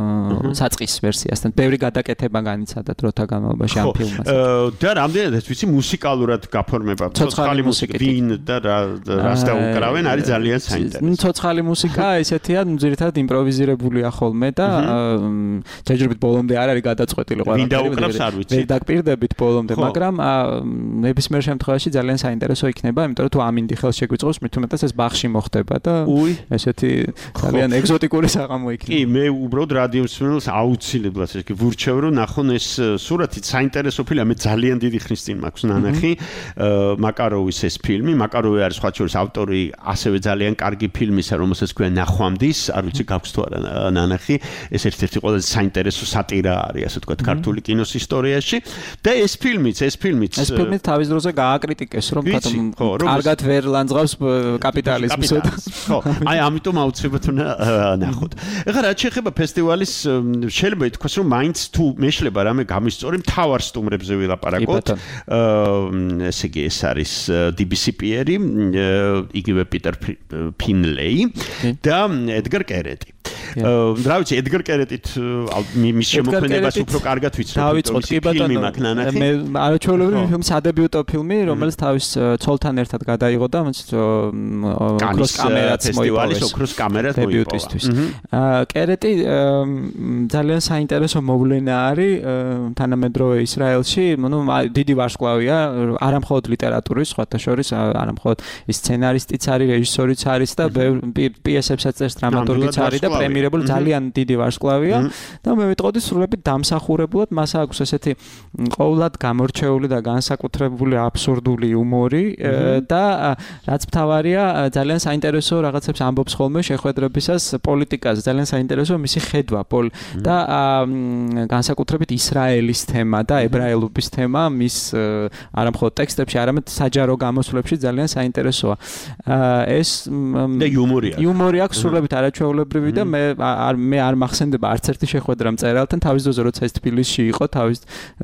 საწყის ვერსიასთან. ბევრი გადაკეთება განიცადა დროთა განმავლობაში ამ ფილმას. და რამდენადაც ვიცი მუსიკალურად გაფორმება, ცოცხალი მუსიკა, ვინ და რას დაუკრავენ, არის ძალიან საინტერესო. ცოცხალი მუსიკა ესეთია, ძირითადად იმპროვიზირებულია ხოლმე და ჯერჯერობით ბოლომდე არ არის გადაწყვეტილი ყველაფერი. ვინ დაუკრავს არ ვიცი. ვერ დაგპირდებით ბოლომდე, მაგრამ ნებისმიერ შემთხვევაში ძალიან საინტერესო იქნება, იმიტომ რომ თუ ამინდი ხელს შეგვიწყობს, მით უმეტეს ეს ბახში მოხდება და ესეთი ძალიან ეგზოტიკური საღამო იქნება. კი, მე უბრალოდ რადიოს მსმენელს აუცილებლად ეს ვურჩევ რომ ნახონ ეს სურათი, საინტერესო ფილმია, მე ძალიან დიდი ხნის წინ მაქვს ნანახი მაკაროვის ეს ფილმი. მაკაროვი არის სხვა შორის ავტორი ასევე ძალიან კარგი ფილმისა, რომელსაც ქვია ნახვამდის, არ ვიცი გაქვს თუ არა ნანახი, ეს ერთ-ერთი ყველაზე საინტერესო სატირა არის, ასე ვთქვათ, ქართული კინოს ისტორიაში და ეს ფილმი თავის დროზე გააკრიტიკეს, რომ კარგად ვერ ლანძღავს კაპიტალიზმს. ხო, აი ამიტომ აუცილებლად უნდა ნახოთ. ეხლა რაც შეეხება ფესტივალის, შეიძლება ითქვას, რომ მაინც თუ მეშლება რამე გამისწორი, მთავარ სტუმრებზე ვილაპარაკოთ. ესე იგი ეს არის DBC პიერი, იგივე პიტერ ფინლეი და ედგარ კერეტი. რა ვიცი, ედგარ კერეტით მის შემოქმედებას უფრო კარგად ვიცნობ. დავიწყოთ, კი ბატონო. მე არაჩვეულებრივი ფილმი, სადებიუტო ფილმი, რომელიც თავის ცოლთან ერთად გადაიღო და ოქროს კამერაც მოიპოვეს. ოქროს კამერაც დებიუტისთვის. კერეტი ძალიან საინტერესო მოვლენა არის თანამედროვე ისრაელში, ნუ დიდი ვარსკვლავია, არა მხოლოდ ლიტერატურის, სხვათა შორის, არა მხოლოდ სცენარისტიც არის, რეჟისორიც არის და პიესებსაც წერს, დრამატურგიც არის და პრემიერებული ძალიან დიდი ვარსკვლავია და მე ვიტყოდი სრულებით დამსახურებულად მას აქვს ესეთი ყოვლად გამორჩეული და განსაკუთრებული აბსურდული იუმორი და რაც მთავარია ძალიან საინტერესო რაღაცებს ამბობს ხოლმე შეხვედრებისას პოლიტიკაზე, ძალიან საინტერესო მისი ხედვა და განსაკუთრებით ისრაელის თემა და ებრაელობის თემა მის არა მხოლოდ ტექსტებში, არამედ საჯარო გამოსვლებში ძალიან საინტერესოა. ეს და იუმორი აქვს სრულებით არაჩვეულებრივი და მე არ მახსენდება არც ერთი შეხვედრა მწერალთან თავის დროზე, როცა ეს თბილისში იყო, თავის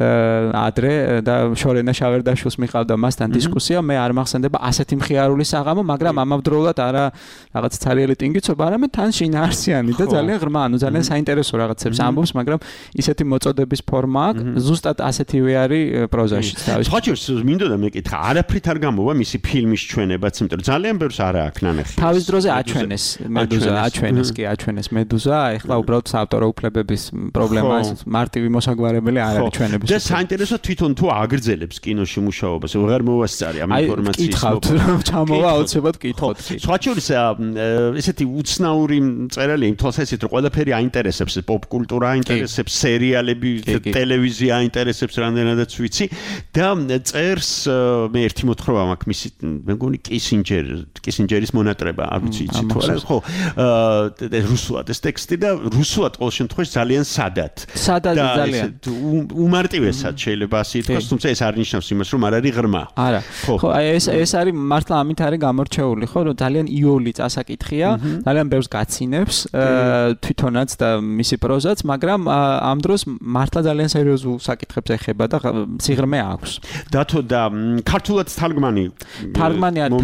ადრე და შორენა შავერდაშვილს მიყავდა მასთან დისკუსია, მე არ მახსენდება ასეთი მხიარული საღამო, მაგრამ ამავდროულად არა რაღაც ცარიელი ტინგიცობა, არამედ თან შინაარსიანი და ძალიან ღრმა, ანუ ძალიან საინტერესო რაღაცებს ამბობს, მაგრამ ისეთი მოწოდების ფორმა აქვს, ზუსტად ასეთივე არის პროზაში თავის. სხვა შორის მინდოდა მეკითხა, არაფრით არ გამოვა მისი ფილმის ჩვენებაც, იმიტომ რომ ძალიან ბევრს არა აქვს ნანახი. თავის დროზე აჩვენეს, მედუზა აჩვენეს მედუზა, ეხლა უბრალოდ ავტორო უფლებების პრობლემა ეს მარტივი მოსაგვარებელი არ არის ჩვენების. და საინტერესო თვითონ თუ აგრძელებს კინოში მუშაობას, ვეღარ მოვასწარი ამ ინფორმაციის. კითხავთ რომ ჩამოვა აუცილებლად კითხოთ. სხვა შორის ესეთი უცნაური მწერალია იმ თვალსაზრისით რომ ყველაფერი აინტერესებს, პოპ კულტურა აინტერესებს, სერიალები, ტელევიზია აინტერესებს რამდენადაც ვიცი და წერს მე ერთი მოთხრობა მაქვს მისი მე მგონი კისინჯერის მონატრება არ ვიცი იცით თუ არა ხო რუსულად ეს ტექსტი და რუსულად ყოველ შემთხვევაში ძალიან სადად ძალიან უმარტივესად შეიძლება ასე ითქვას თუმცა ეს არ ნიშნავს იმას რომ არ არის ღრმა არა ხო ეს არის მართლა ამით არის გამორჩეული ხო რომ ძალიან იოლი წასაკითხია ძალიან ბევრს გაცინებს თვითონაც და მისი პროზაც მაგრამ ამ დროს მართლა ძალიან სერიოზულ საკითხებს ეხება და სიღრმე აქვს დათო და ქართულად თარგმანი არის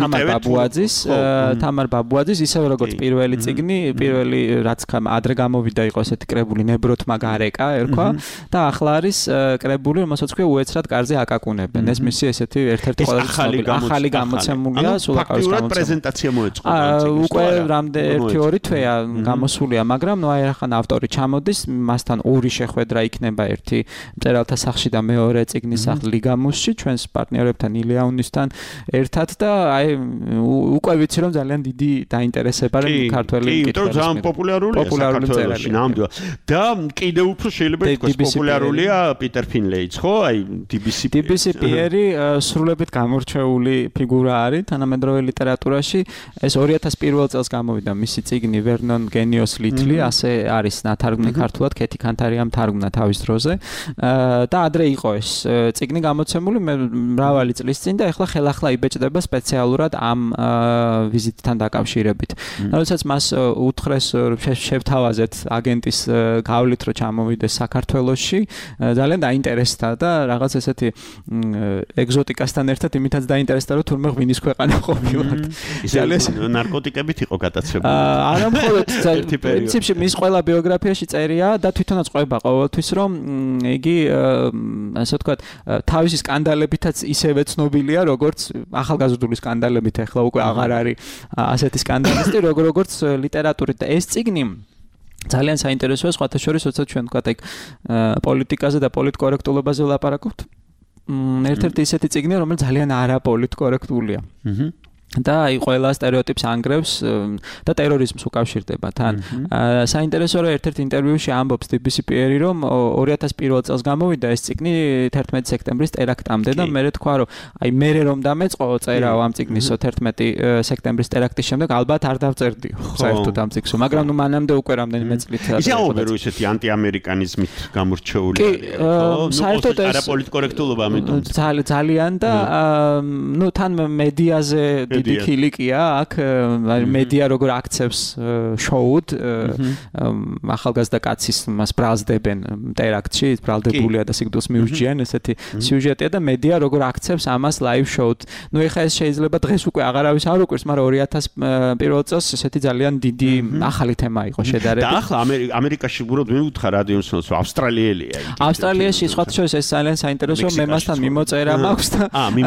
თამარ ბაბუაძის ისევე როგორც პირველი წიგნი პირველი რაც ადრე გამოვიდა იყო ესეთი კრებული ნებროთმა გარეკა ერქვა და ახლა არის კრებული რომელსაც ქვია უეცრად კარზე აკაკუნებენ ეს მისი ესეთი ერთ-ერთი ახალი გამოცემულია სულაკავის გამოცემული პრეზენტაცია მოეწყო უკვე რამდენი 1-2 თვეა გამოსულია მაგრამ ნუ აი ახლა ავტორი ჩამოდის მასთან ორი შეხვედრა იქნება ერთი მწერალთა სახლში და მეორე წიგნის სახლ ლიგამუსში ჩვენს პარტნიორებთან ილიაუნისთან ერთად და აი უკვე ვიცი რომ ძალიან დიდი დაინტერესება არის ქართველი მკითხველის ძალიან პოპულარულია საქართველოში ნამდვილად და კიდევ უფრო შეიძლება ითქვას პოპულარულია პიტერ ფინლეიც ხო აი DBC პიერი სრულებით გამორჩეული ფიგურა არის თანამედროვე ლიტერატურაში ეს 2001 წელს გამოვიდა მისი წიგნი ვერნონ გენიოს ლიტლი ასე არის ნათარგმნი ქართულად კეთი კანთარიამ თარგმნა თავის დროზე და ადრე იყო ეს წიგნი გამოცემული მრავალი წლის წინ და ეხლა ხელახლა იბეჭდება სპეციალურად ამ ვიზიტთან დაკავშირებით. როდესაც მას უთხრეს შევთავაზეთ აგენტის გავლით რომ ჩამოვიდეს საქართველოში ძალიან დაინტერესდა და რაღაც ესეთი ეგზოტიკასთან ერთად იმითაც დაინტერესდა რომ თურმე ღვინის ქვეყანა ყოფილიყო. ძალიან ნარკოტიკებით იყო გატაცებული. არა მხოლოდ პრინციპში მის ყველა ბიოგრაფიაში წერია და თვითონაც ყვება ყოველთვის რომ იგი ასე ვთქვათ თავისი სკანდალებითაც ისევე ცნობილია როგორც ახალგაზრდული სკანდალებით ახლა უკვე აღარ არის ასეთი სკანდალისტი როგორც ლიტერატურით და ეს წიგნი ძალიან საინტერესოა სხვათა შორის როცა ჩვენ ვთქვათ აი პოლიტიკაზე და პოლიტკორექტულობაზე ვლაპარაკობთ ერთ-ერთი ისეთი წიგნია რომელიც ძალიან არაპოლიტკორექტულია და აი ყველა სტერეოტიპს ანგრევს და ტერორიზმს უკავშირდება თან. საინტერესოა რომ ერთ-ერთ ინტერვიუში ამბობს DBC პიერი რომ 2001 წელს გამოვიდა ეს წიგნი 11 სექტემბრის ტერაქტამდე და მე თქვა რომ აი მე რომ დამეწყო წერა ამ წიგნისო 11 სექტემბრის ტერაქტის შემდეგ ალბათ არ დავწერდიო საერთოდ ამ წიგნსო მაგრამ ნუ მანამდე უკვე რამდენიმე წლით ისე აუღე რომ ისეთი ანტიამერიკანიზმით გამორჩეული არის საერთოდ არაპოლიტკორექტულობა ამიტომ ძალიან და ნუ თან მედიაზე დიდი ქილიკია აქ მედია როგორ აქცევს შოუდ ახალგაზრდა კაცის მას ბრალდებენ ტერაქტში ბრალდებულია და სიკვდილს მიუსჯიან ესეთი სიუჟეტია და მედია როგორ აქცევს ამას ლაივ შოუდ ნუ ეხლა ეს შეიძლება დღეს უკვე აღარავის არ უკვირს მაგრამ 2001 წელს ესეთი ძალიან დიდი ახალი თემა იყო შედარებით და ახლა ამერიკაში უბრალოდ მე ვუთხარ რადიოსნელს რომ ავსტრალიელია ავსტრალიაში სხვათა შორის ეს ძალიან საინტერესოა მე მასთან მიმოწერა მაქვს და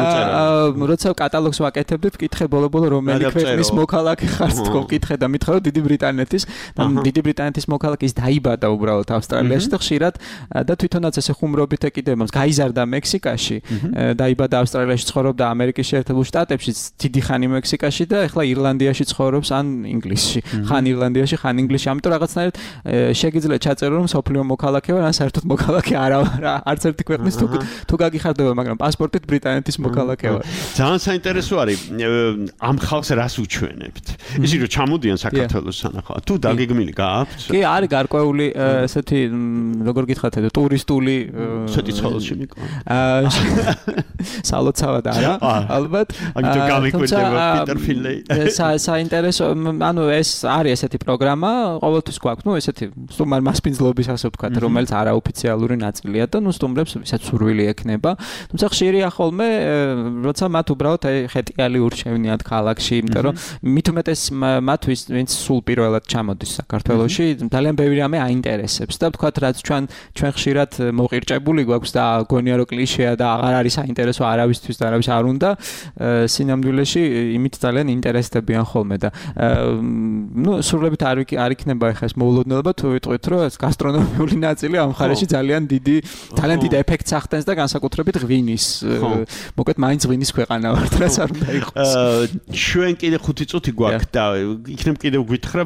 როცა კატალოგს ვაკეთებდით ვკითხე ბოლო რომელი ქვეყნის მოქალაქე ხართ თქო ვკითხე და მითხრა რომ დიდი ბრიტანეთის და დიდი ბრიტანეთის მოქალაქე ის დაიბადა უბრალოდ ავსტრალიაში და ხშირად და თვითონაც ესე ხუმრობით ეკიდება გაიზარდა მექსიკაში დაიბადა ავსტრალიაში ცხოვრობდა ამერიკის შეერთებულ შტატებში დიდი ხანი მექსიკაში და ეხლა ირლანდიაში ცხოვრობს ან ინგლისში ხან ირლანდიაში ხან ინგლისში ამიტომ რაღაცნაირად შეგიძლია ჩაწერო რომ სოფლიო მოქალაქე ვარ ან საერთოდ მოქალაქე არა ვარ არც ერთი ქვეყნის თუ გაგიხარდება მაგრამ პასპორტით ბრიტანეთის მოქალაქე ვარ ძალიან საინტერესო არის ამ ხალხს რას უჩვენებთ? ისე რომ ჩამოდიან საქართველოს სანახავად. თუ დაგეგმილი გააქვთ? კი, არის გარკვეული ესეთი როგორ გითხრათ, ტურისტული ცოტი ცოლში მიკვა. სალოცავად არა, ალბათ. ამიტომ გამიკვირდება პიტერ ფინლეი. საინტერესო, ანუ ეს არის ესეთი პროგრამა, ყოველთვის გვაქვს, ნუ ესეთი სტუმარ მასპინძლობის ასე ვთქვათ, რომელიც არაოფიციალური ნაწილია და ნუ სტუმრებს ვისაც სურვილი ექნება. თუმცა ხშირია ხოლმე, როცა მათ უბრალოდ ხეტიალი ურჩევნია გეუნიათ ქალაქში, იმიტომ რომ მით უმეტეს მათთვის ვინც სულ პირველად ჩამოდის საქართველოში, ძალიან ბევრი რამე აინტერესებს და ვთქვათ, რაც ჩვენ ხშირად მოყირჭებული გვაქვს და გონია რომ კლიშეა და აღარ არის საინტერესო არავისთვის და არავის არ უნდა, სინამდვილეში იმით ძალიან ინტერესდებიან ხოლმე და სრულებით არ იქნება ახლა ეს მოულოდნელობა თუ ვიტყვით, რომ ეს გასტრონომიული ნაწილი ამ მხარეში ძალიან დიდ ეფექტს ახდენს და განსაკუთრებით ღვინის. მოკლედ მაინც ღვინის ქვეყანა ვართ, რაც არ უნდა იყოს. ჩვენ კიდე 5 წუთი გვაქვს და იქნებ კიდევ გვითხრა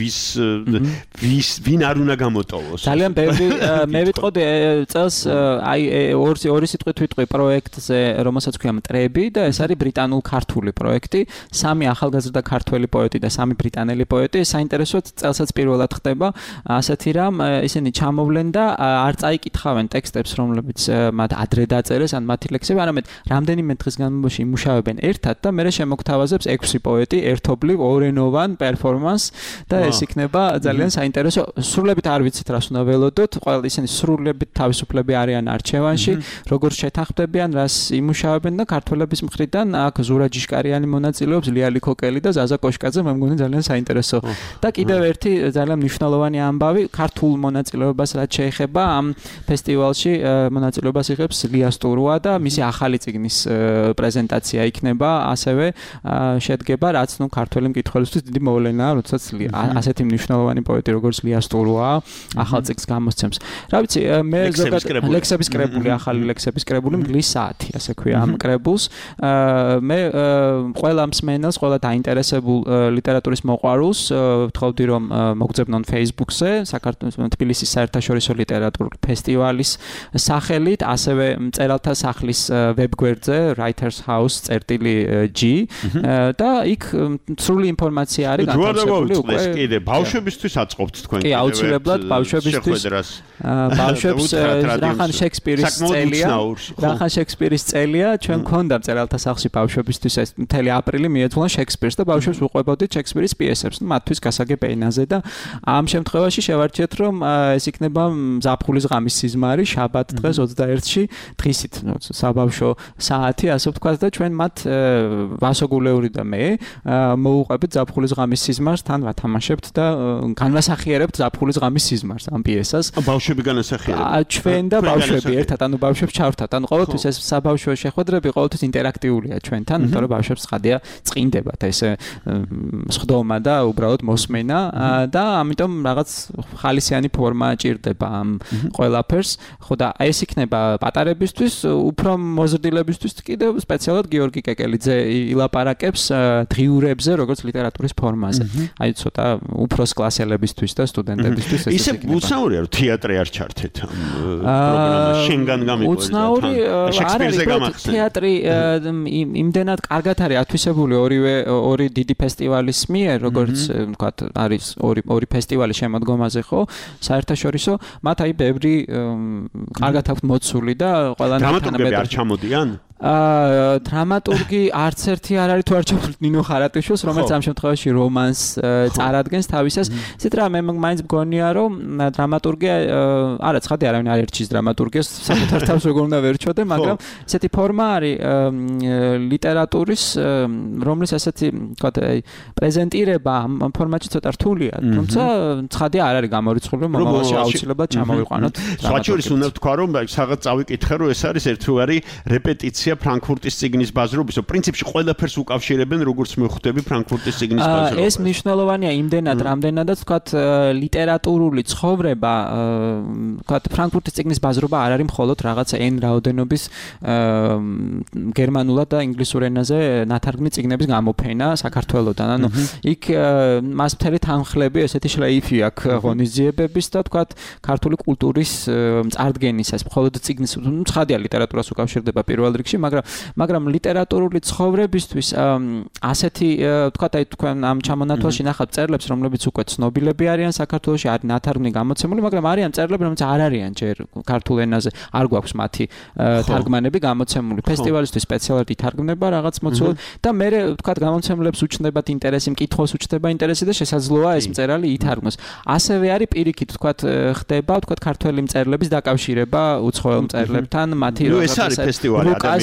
ვინ არ უნდა გამოტოვოს. ძალიან ბევრი მე ვიტყოდი წელს აი ორი სიტყვით ვიტყვი პროექტზე, რომელსაც ქვია მტრები და ეს არის ბრიტანულ-ქართული პროექტი, 3 ახალგაზრდა ქართველი პოეტი და 3 ბრიტანელი პოეტი. საინტერესოდ წელსაც პირველად ხდება ასეთი რამ, ისინი ჩამოვლენ და არ წაიკითხავენ ტექსტებს, რომლებიც მათ ადრე დაწერეს, ან მათი ლექსები, არამედ რამდენიმე დღის განმავლობაში იმუშავებენ ერთად და მერე შემოგთავაზებს 6 პოეტი ერთობლივ ორენოვან პერფორმანსს და ეს იქნება ძალიან საინტერესო. სრულებით არ ვიცით რას უნდა ველოდოთ, ყველანი ისინი სრულებით თავისუფლები არიან არჩევანში, როგორ შეთანხმდებიან, რას იმუშავებენ და ქართველების მხრიდან აქ ზურა ჯიშკარიანი მონაწილეობს, ლიალი ქოკელი და ზაზა კოშკაძე, მე მგონი ძალიან საინტერესო. და კიდევ ერთი ძალიან მნიშვნელოვანი ამბავი, ქართულ მონაწილეობას რაც შეეხება ამ ფესტივალში მონაწილეობას იღებს ლია სტურუა და მისი ახალი წიგნის პრეზენტაცია იქნება, ასევე შედგება, რაც ქართველი მკითხველისთვის დიდი მოვლენაა, როდესაც ასეთი მნიშვნელოვანი პოეტი როგორც ლია სტურუა ახალ წიგნს გამოსცემს. რა ვიცი, მე ზოგადად ლექსების კრებული, ახალი ლექსების კრებული მგლის საათი, ასე ქვია ამ კრებულს. მე ყველა მსმენელს, ყველა დაინტერესებულ ლიტერატურის მოყვარულს ვთხოვდი, რომ მოგძებნონ Facebook-ზე, თბილისის საერთაშორისო ლიტერატურული ფესტივალის სახელით, ასევე მწერალთა სახლის ვებგვერდზე Writers House.g და იქ სრული ინფორმაცია არის განთავსებული უკვე. ეს კიდე ბავშვებისთვის აწყობთ თქვენ კიდევ. კი, აუცილებლად ბავშვებისთვის. ბავშვებს რახან შექსპირის წელია, ჩვენ გქონდა მწერალთა სახლში ბავშვებისთვის ეს მთელი აპრილი მიეძღვნა შექსპირს და ბავშვებს უყვებოდით შექსპირის პიესებს, მათთვის გასაგებ ენაზე და ამ შემთხვევაში შევარჩიეთ, რომ ეს იქნება ზაფხულის ღამის სიზმარი, შაბათ დღეს 21-ში, დღისით საბავშვო საათი, ასე ვთქვათ და ჩვენ მათ ვასო გულეული და მე მოუყვებით ზაფხულის ღამის სიზმარს, თან ვათამაშებთ და განვასახიერებთ ზაფხულის ღამის სიზმარს ამ პიესას. ბავშვები განასახიერებთ. ჩვენ და ბავშვები ერთად, ანუ ბავშვებს ჩავრთათ. ანუ ყოველთვის ეს საბავშვო შეხვედრები ყოველთვის ინტერაქტიულია ჩვენთან, იმიტომ რომ ბავშვებს ხადია წინდებათ ეს სხდომა და უბრალოდ მოსმენა და ამიტომ რაღაც ხალისიანი ფორმა ჭირდება ამ ყველაფერს. ხო და ეს იქნება პატარებისთვის, უფრო მოზრდილებისთვის კიდევ სპეციალურად გიორგი კეკელიძე ილაპარაკებს დღიურებზე, როგორც ლიტერატურის ფორმაზე. აი ცოტა უფროს კლასელებისთვის და სტუდენტებისთვის ეს ისე უცნაურია, რომ თეატრი არ ჩართეთ ამ პროგრამაში. შენგან გამიყვეს. უცნაური შექსპირზე გამახსენე. თეატრი იმდენად კარგად არის ათვისებული ორი დიდი ფესტივალის მიერ, როგორც ვთქვათ, არის ორი ფესტივალი შემოდგომაზე, ხო? საერთაშორისო, მათ აი ბევრი კარგად აქვს მოცული და ყველანი დრამატურგები არ ჩამოდიან? დრამატურგი არც ერთი არ არის თუ არ ჩავთვლით ნინო ხარატიშვილს, რომელიც ამ შემთხვევაში რომანს წარადგენს თავისას. ისეთ რა მე მაინც მგონია, რომ დრამატურგია არა ცხადი არავინ არ ერჩის დრამატურგიას, საკუთარ თავს როგორ უნდა ვერჩოდე, მაგრამ ესეთი ფორმა არის ლიტერატურის, რომლის ასეთი ვთქვათ, პრეზენტირება ამ ფორმატში ცოტა რთულია, თუმცა ცხადი არ არის გამორიცხული, რომ მომავალში აუცილებლად ჩამოვიყვანოთ. სხვაჩორის უნდა ვთქვა, რომ სადღაც წავიკითხე, რომ ეს არის ერთგვარი რეპეტიცია ფრანკფურტის წიგნის ბაზრობისო. პრინციპში ყველაფერს უკავშირებენ, როგორც მე ხვდები ფრანკფურტის წიგნის ბაზრობა. ეს მნიშვნელოვანია იმდენად, რამდენადაც ვთქვათ, ლიტერატურული ცხოვრება, ვთქვათ, ფრანკფურტის წიგნის ბაზრობა არ არის მხოლოდ რაღაც n რაოდენობის გერმანულად და ინგლისურ ენაზე ნათარგმნი წიგნების გამოფენა საქართველოსთან. ანუ იქ მას მთელი თანხლები, ესეთი შლეიფი აქვს ღონისძიებების და ვთქვათ, ქართული კულტურის წარდგენის ეს მხოლოდ წიგნის ცხადია ლიტერატურას უკავშირდება პირველ რიგში, მაგრამ ლიტერატურული ცხოვრებისთვის ასეთი ვთქვათ, აი თქვენ ამ ჩამონათვალში ნახავთ წერლებს, რომლებიც უკვე ცნობილები არიან საქართველოში, არის ნათარგმნი გამოცემული, მაგრამ არიან წერლები, რომლებიც არ არიან ჯერ ქართულ ენაზე, არ გვაქვს მათი თარგმანები გამოცემული. ფესტივალისთვის სპეციალურად ითარგმნება რაღაც მოცულობ და მე ვთქვათ, გამოცემლებს უჩნდებათ ინტერესი, მკითხველს უჩნდება ინტერესი და შესაძლოა ეს მწერალი ითარგმნოს. ასევე არის პირიქით, ვთქვათ, ხდება, ვთქვათ, ქართველი მწერლების დაკავშირება უცხოელ მწერლებთან, მათი ეს არის ფესტივალი ადამიანის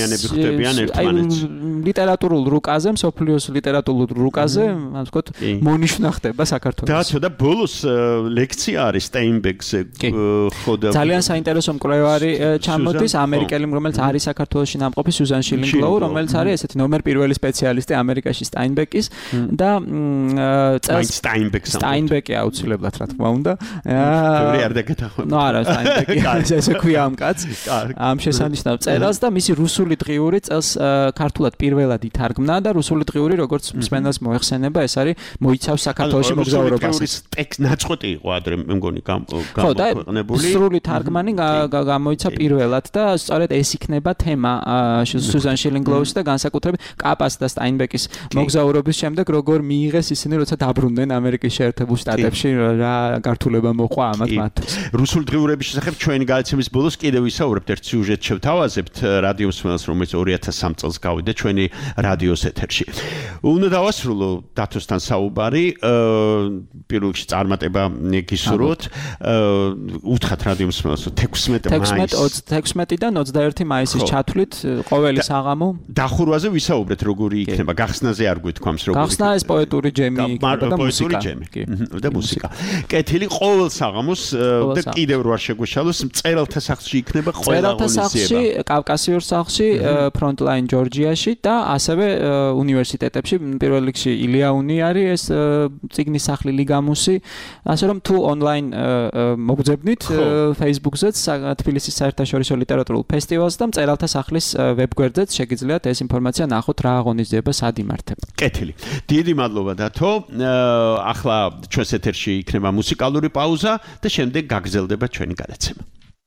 ადამიანები ხდებიან ერთმანეთს. ლიტერატურულ რუკაზე, მსოფლიოს ლიტერატურულ რუკაზე, ასე ვთქვათ, მონიშნა ხდება საქართველოს. და და ბოლოს ლექცია არის სტაინბეკზე ხოდა. ძალიან საინტერესო მკვლევარი ჩამოდის, ამერიკელი, რომელიც არის საქართველოში ნამყოფი სუზან შილინგლოუ, რომელიც არის ესეთი ნომერ პირველი სპეციალისტი ამერიკაში სტაინბეკის და წელს სტაინბეკი აუცილებლად რა თქმა უნდა. ბევრი არ დაგეთახმება. ნუ არა, სტაინბეკი ესე ქვია ამ კაცს. ამ შესანიშნავ წერილს და მისი რუსული დღიური წელს ქართულად პირველად ითარგმნა და რუსული დღიური როგორც მსმენელს მოეხსენება, ეს არის მოიცავს საქართველოში მოგზაურობას. ტექსტ ნაწყვეტი იყო ადრე მე მგონი გამოქვეყნებული. სრული თარგმანი გამოიცა პირველად და სწორედ ეს იქნება თემა სუზან შილინგლოუს და განსაკუთრებით კაპას და სტაინბეკის მოგზაურობის შემდეგ როგორ მიიღეს ისინი როცა დაბრუნდნენ ამერიკის შეერთებულ შტატებში რა გართულება მოყვა ამათ მათთვის. რუსული დღიურების შესახებ ჩვენი გადაცემის ბოლოს კიდევ ვისაუბრებთ ერთ სიუჟეტს შევთავაზებთ რადიო მსმენელს რომელიც 2003 წელს გავიდა ჩვენი რადიოს ეთერში. უნდა დავასრულო დათოსთან საუბარი პირველ რიგში წარმატება გისურვოთ უთხრათ რადიო მსმენელს 16-დან 21 მაისის ჩათვლით ყოველი საღამო დახურვაზე ვისაუბრეთ როგორი იქნება გახსნაზე არ გვითქვამს როგორი გახსნა ეს პოეტური ჯემი და მუსიკა და მუსიკა კეთილი ყოველ საღამოს და კიდევ რა შეგვეშალოს მწერალთა სახლში იქნება ყველა ღონისძიება კავკასიურ სახლში ფრონტლაინ ჯორჯიაში და ასევე უნივერსიტეტებში პირველ რიგში ილიაუნი არის ეს წიგნის სახლი ლიგამუსი ასე რომ თუ ონლაინ მოგძებნით Facebook-ზეც თბილისის საერთაშორისო ლიტერატურულ ფესტივალს და მწერალთა სახლის ვებგვერდზეც შეგიძლიათ ეს ინფორმაცია ნახოთ რა ღონისძიება სად იმართება. კეთილი. დიდი მადლობა დათო. ახლა ჩვენს ეთერში იქნება მუსიკალური პაუზა და შემდეგ გაგრძელდება ჩვენი გადაცემა.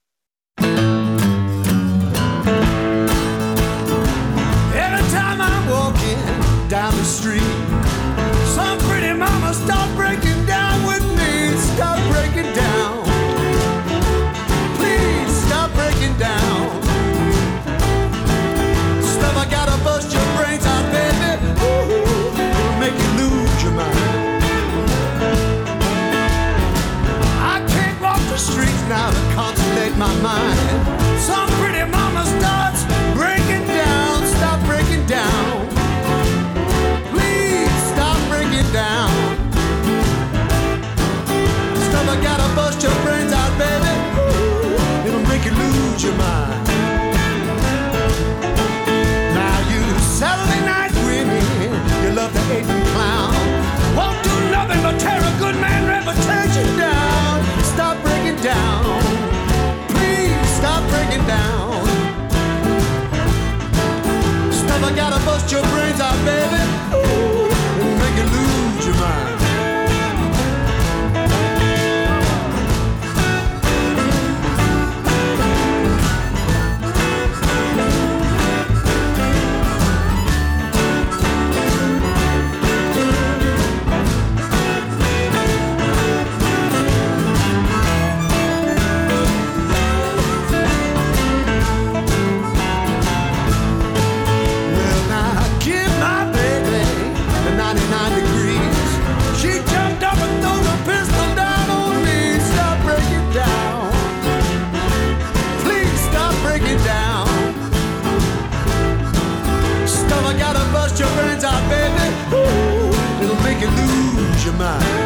Every time I'm walking down the street some pretty mama start breaking down with me start breaking down please stop breaking down stuff I gotta bust your brains out baby ooh, make you lose your mind I can't walk the streets now to contemplate my mind some pretty mama starts breaking down stop breaking down please stop breaking down stuff I gotta bust your brains out baby ooh, it'll make you lose your mind now you Saturday night women you love to hate and clown won't do nothing but tear a good man reputation down stop breaking down please stop breaking down stuff I gotta bust your brains out baby ooh, it'll make you lose your mind your brains out, baby. Ooh, it'll make you lose your mind.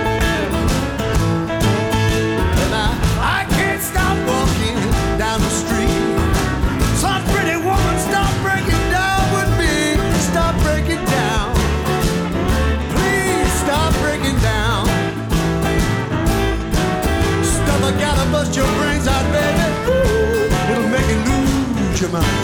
And I can't stop walking down the street. Some pretty woman stop breaking down with me. Stop breaking down. Please stop breaking down. Stuff I gotta bust your brains out, baby. Ooh, it'll make you lose your mind.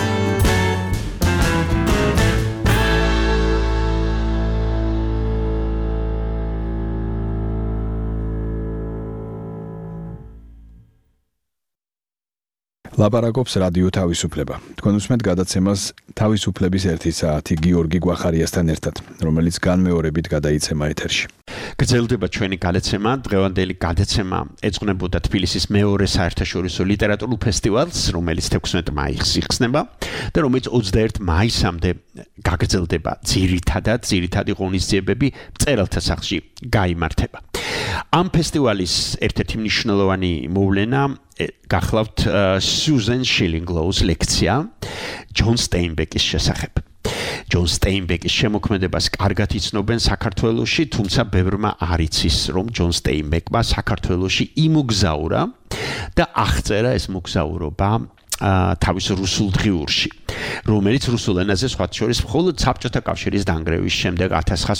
ლაპარაკობს რადიო თავისუფლება. თქვენ უსმენთ გადაცემას თავისუფლების 1 საათი გიორგი გვახარიასთან ერთად, რომელიც განმეორებით გადაიცემა ეთერში. გრძელდება ჩვენი გადაცემა, დღევანდელი გადაცემა ეძღვნებოდა თბილისის მეორე საერთაშორისო ლიტერატურულ ფესტივალს, რომელიც 16 მაისს იხსნება და რომელიც 21 მაისამდე გაგრძელდება ძირითადი ღონისძიებები მწერალთა სახლში გაიმართება. ამ ფესტივალის ერთ-ერთი მნიშვნელოვანი მოვლენა გახლავთ სუზან შილინგლოუს ლექცია ჯონ სტეინბეკის შესახებ. ჯონ სტეინბეკის შემოქმედებას კარგად იცნობენ საქართველოში, თუმცა ბევრმა არ იცის, რომ ჯონ სტეინბეკმა საქართველოში იმოგზაურა და აღწერა ეს მოგზაურობა თავის რუსულ დღიურში, რომელიც რუსულ ენაზე სხვათა შორის მხოლოდ საბჭოთა კავშირის დანგრევის შემდეგ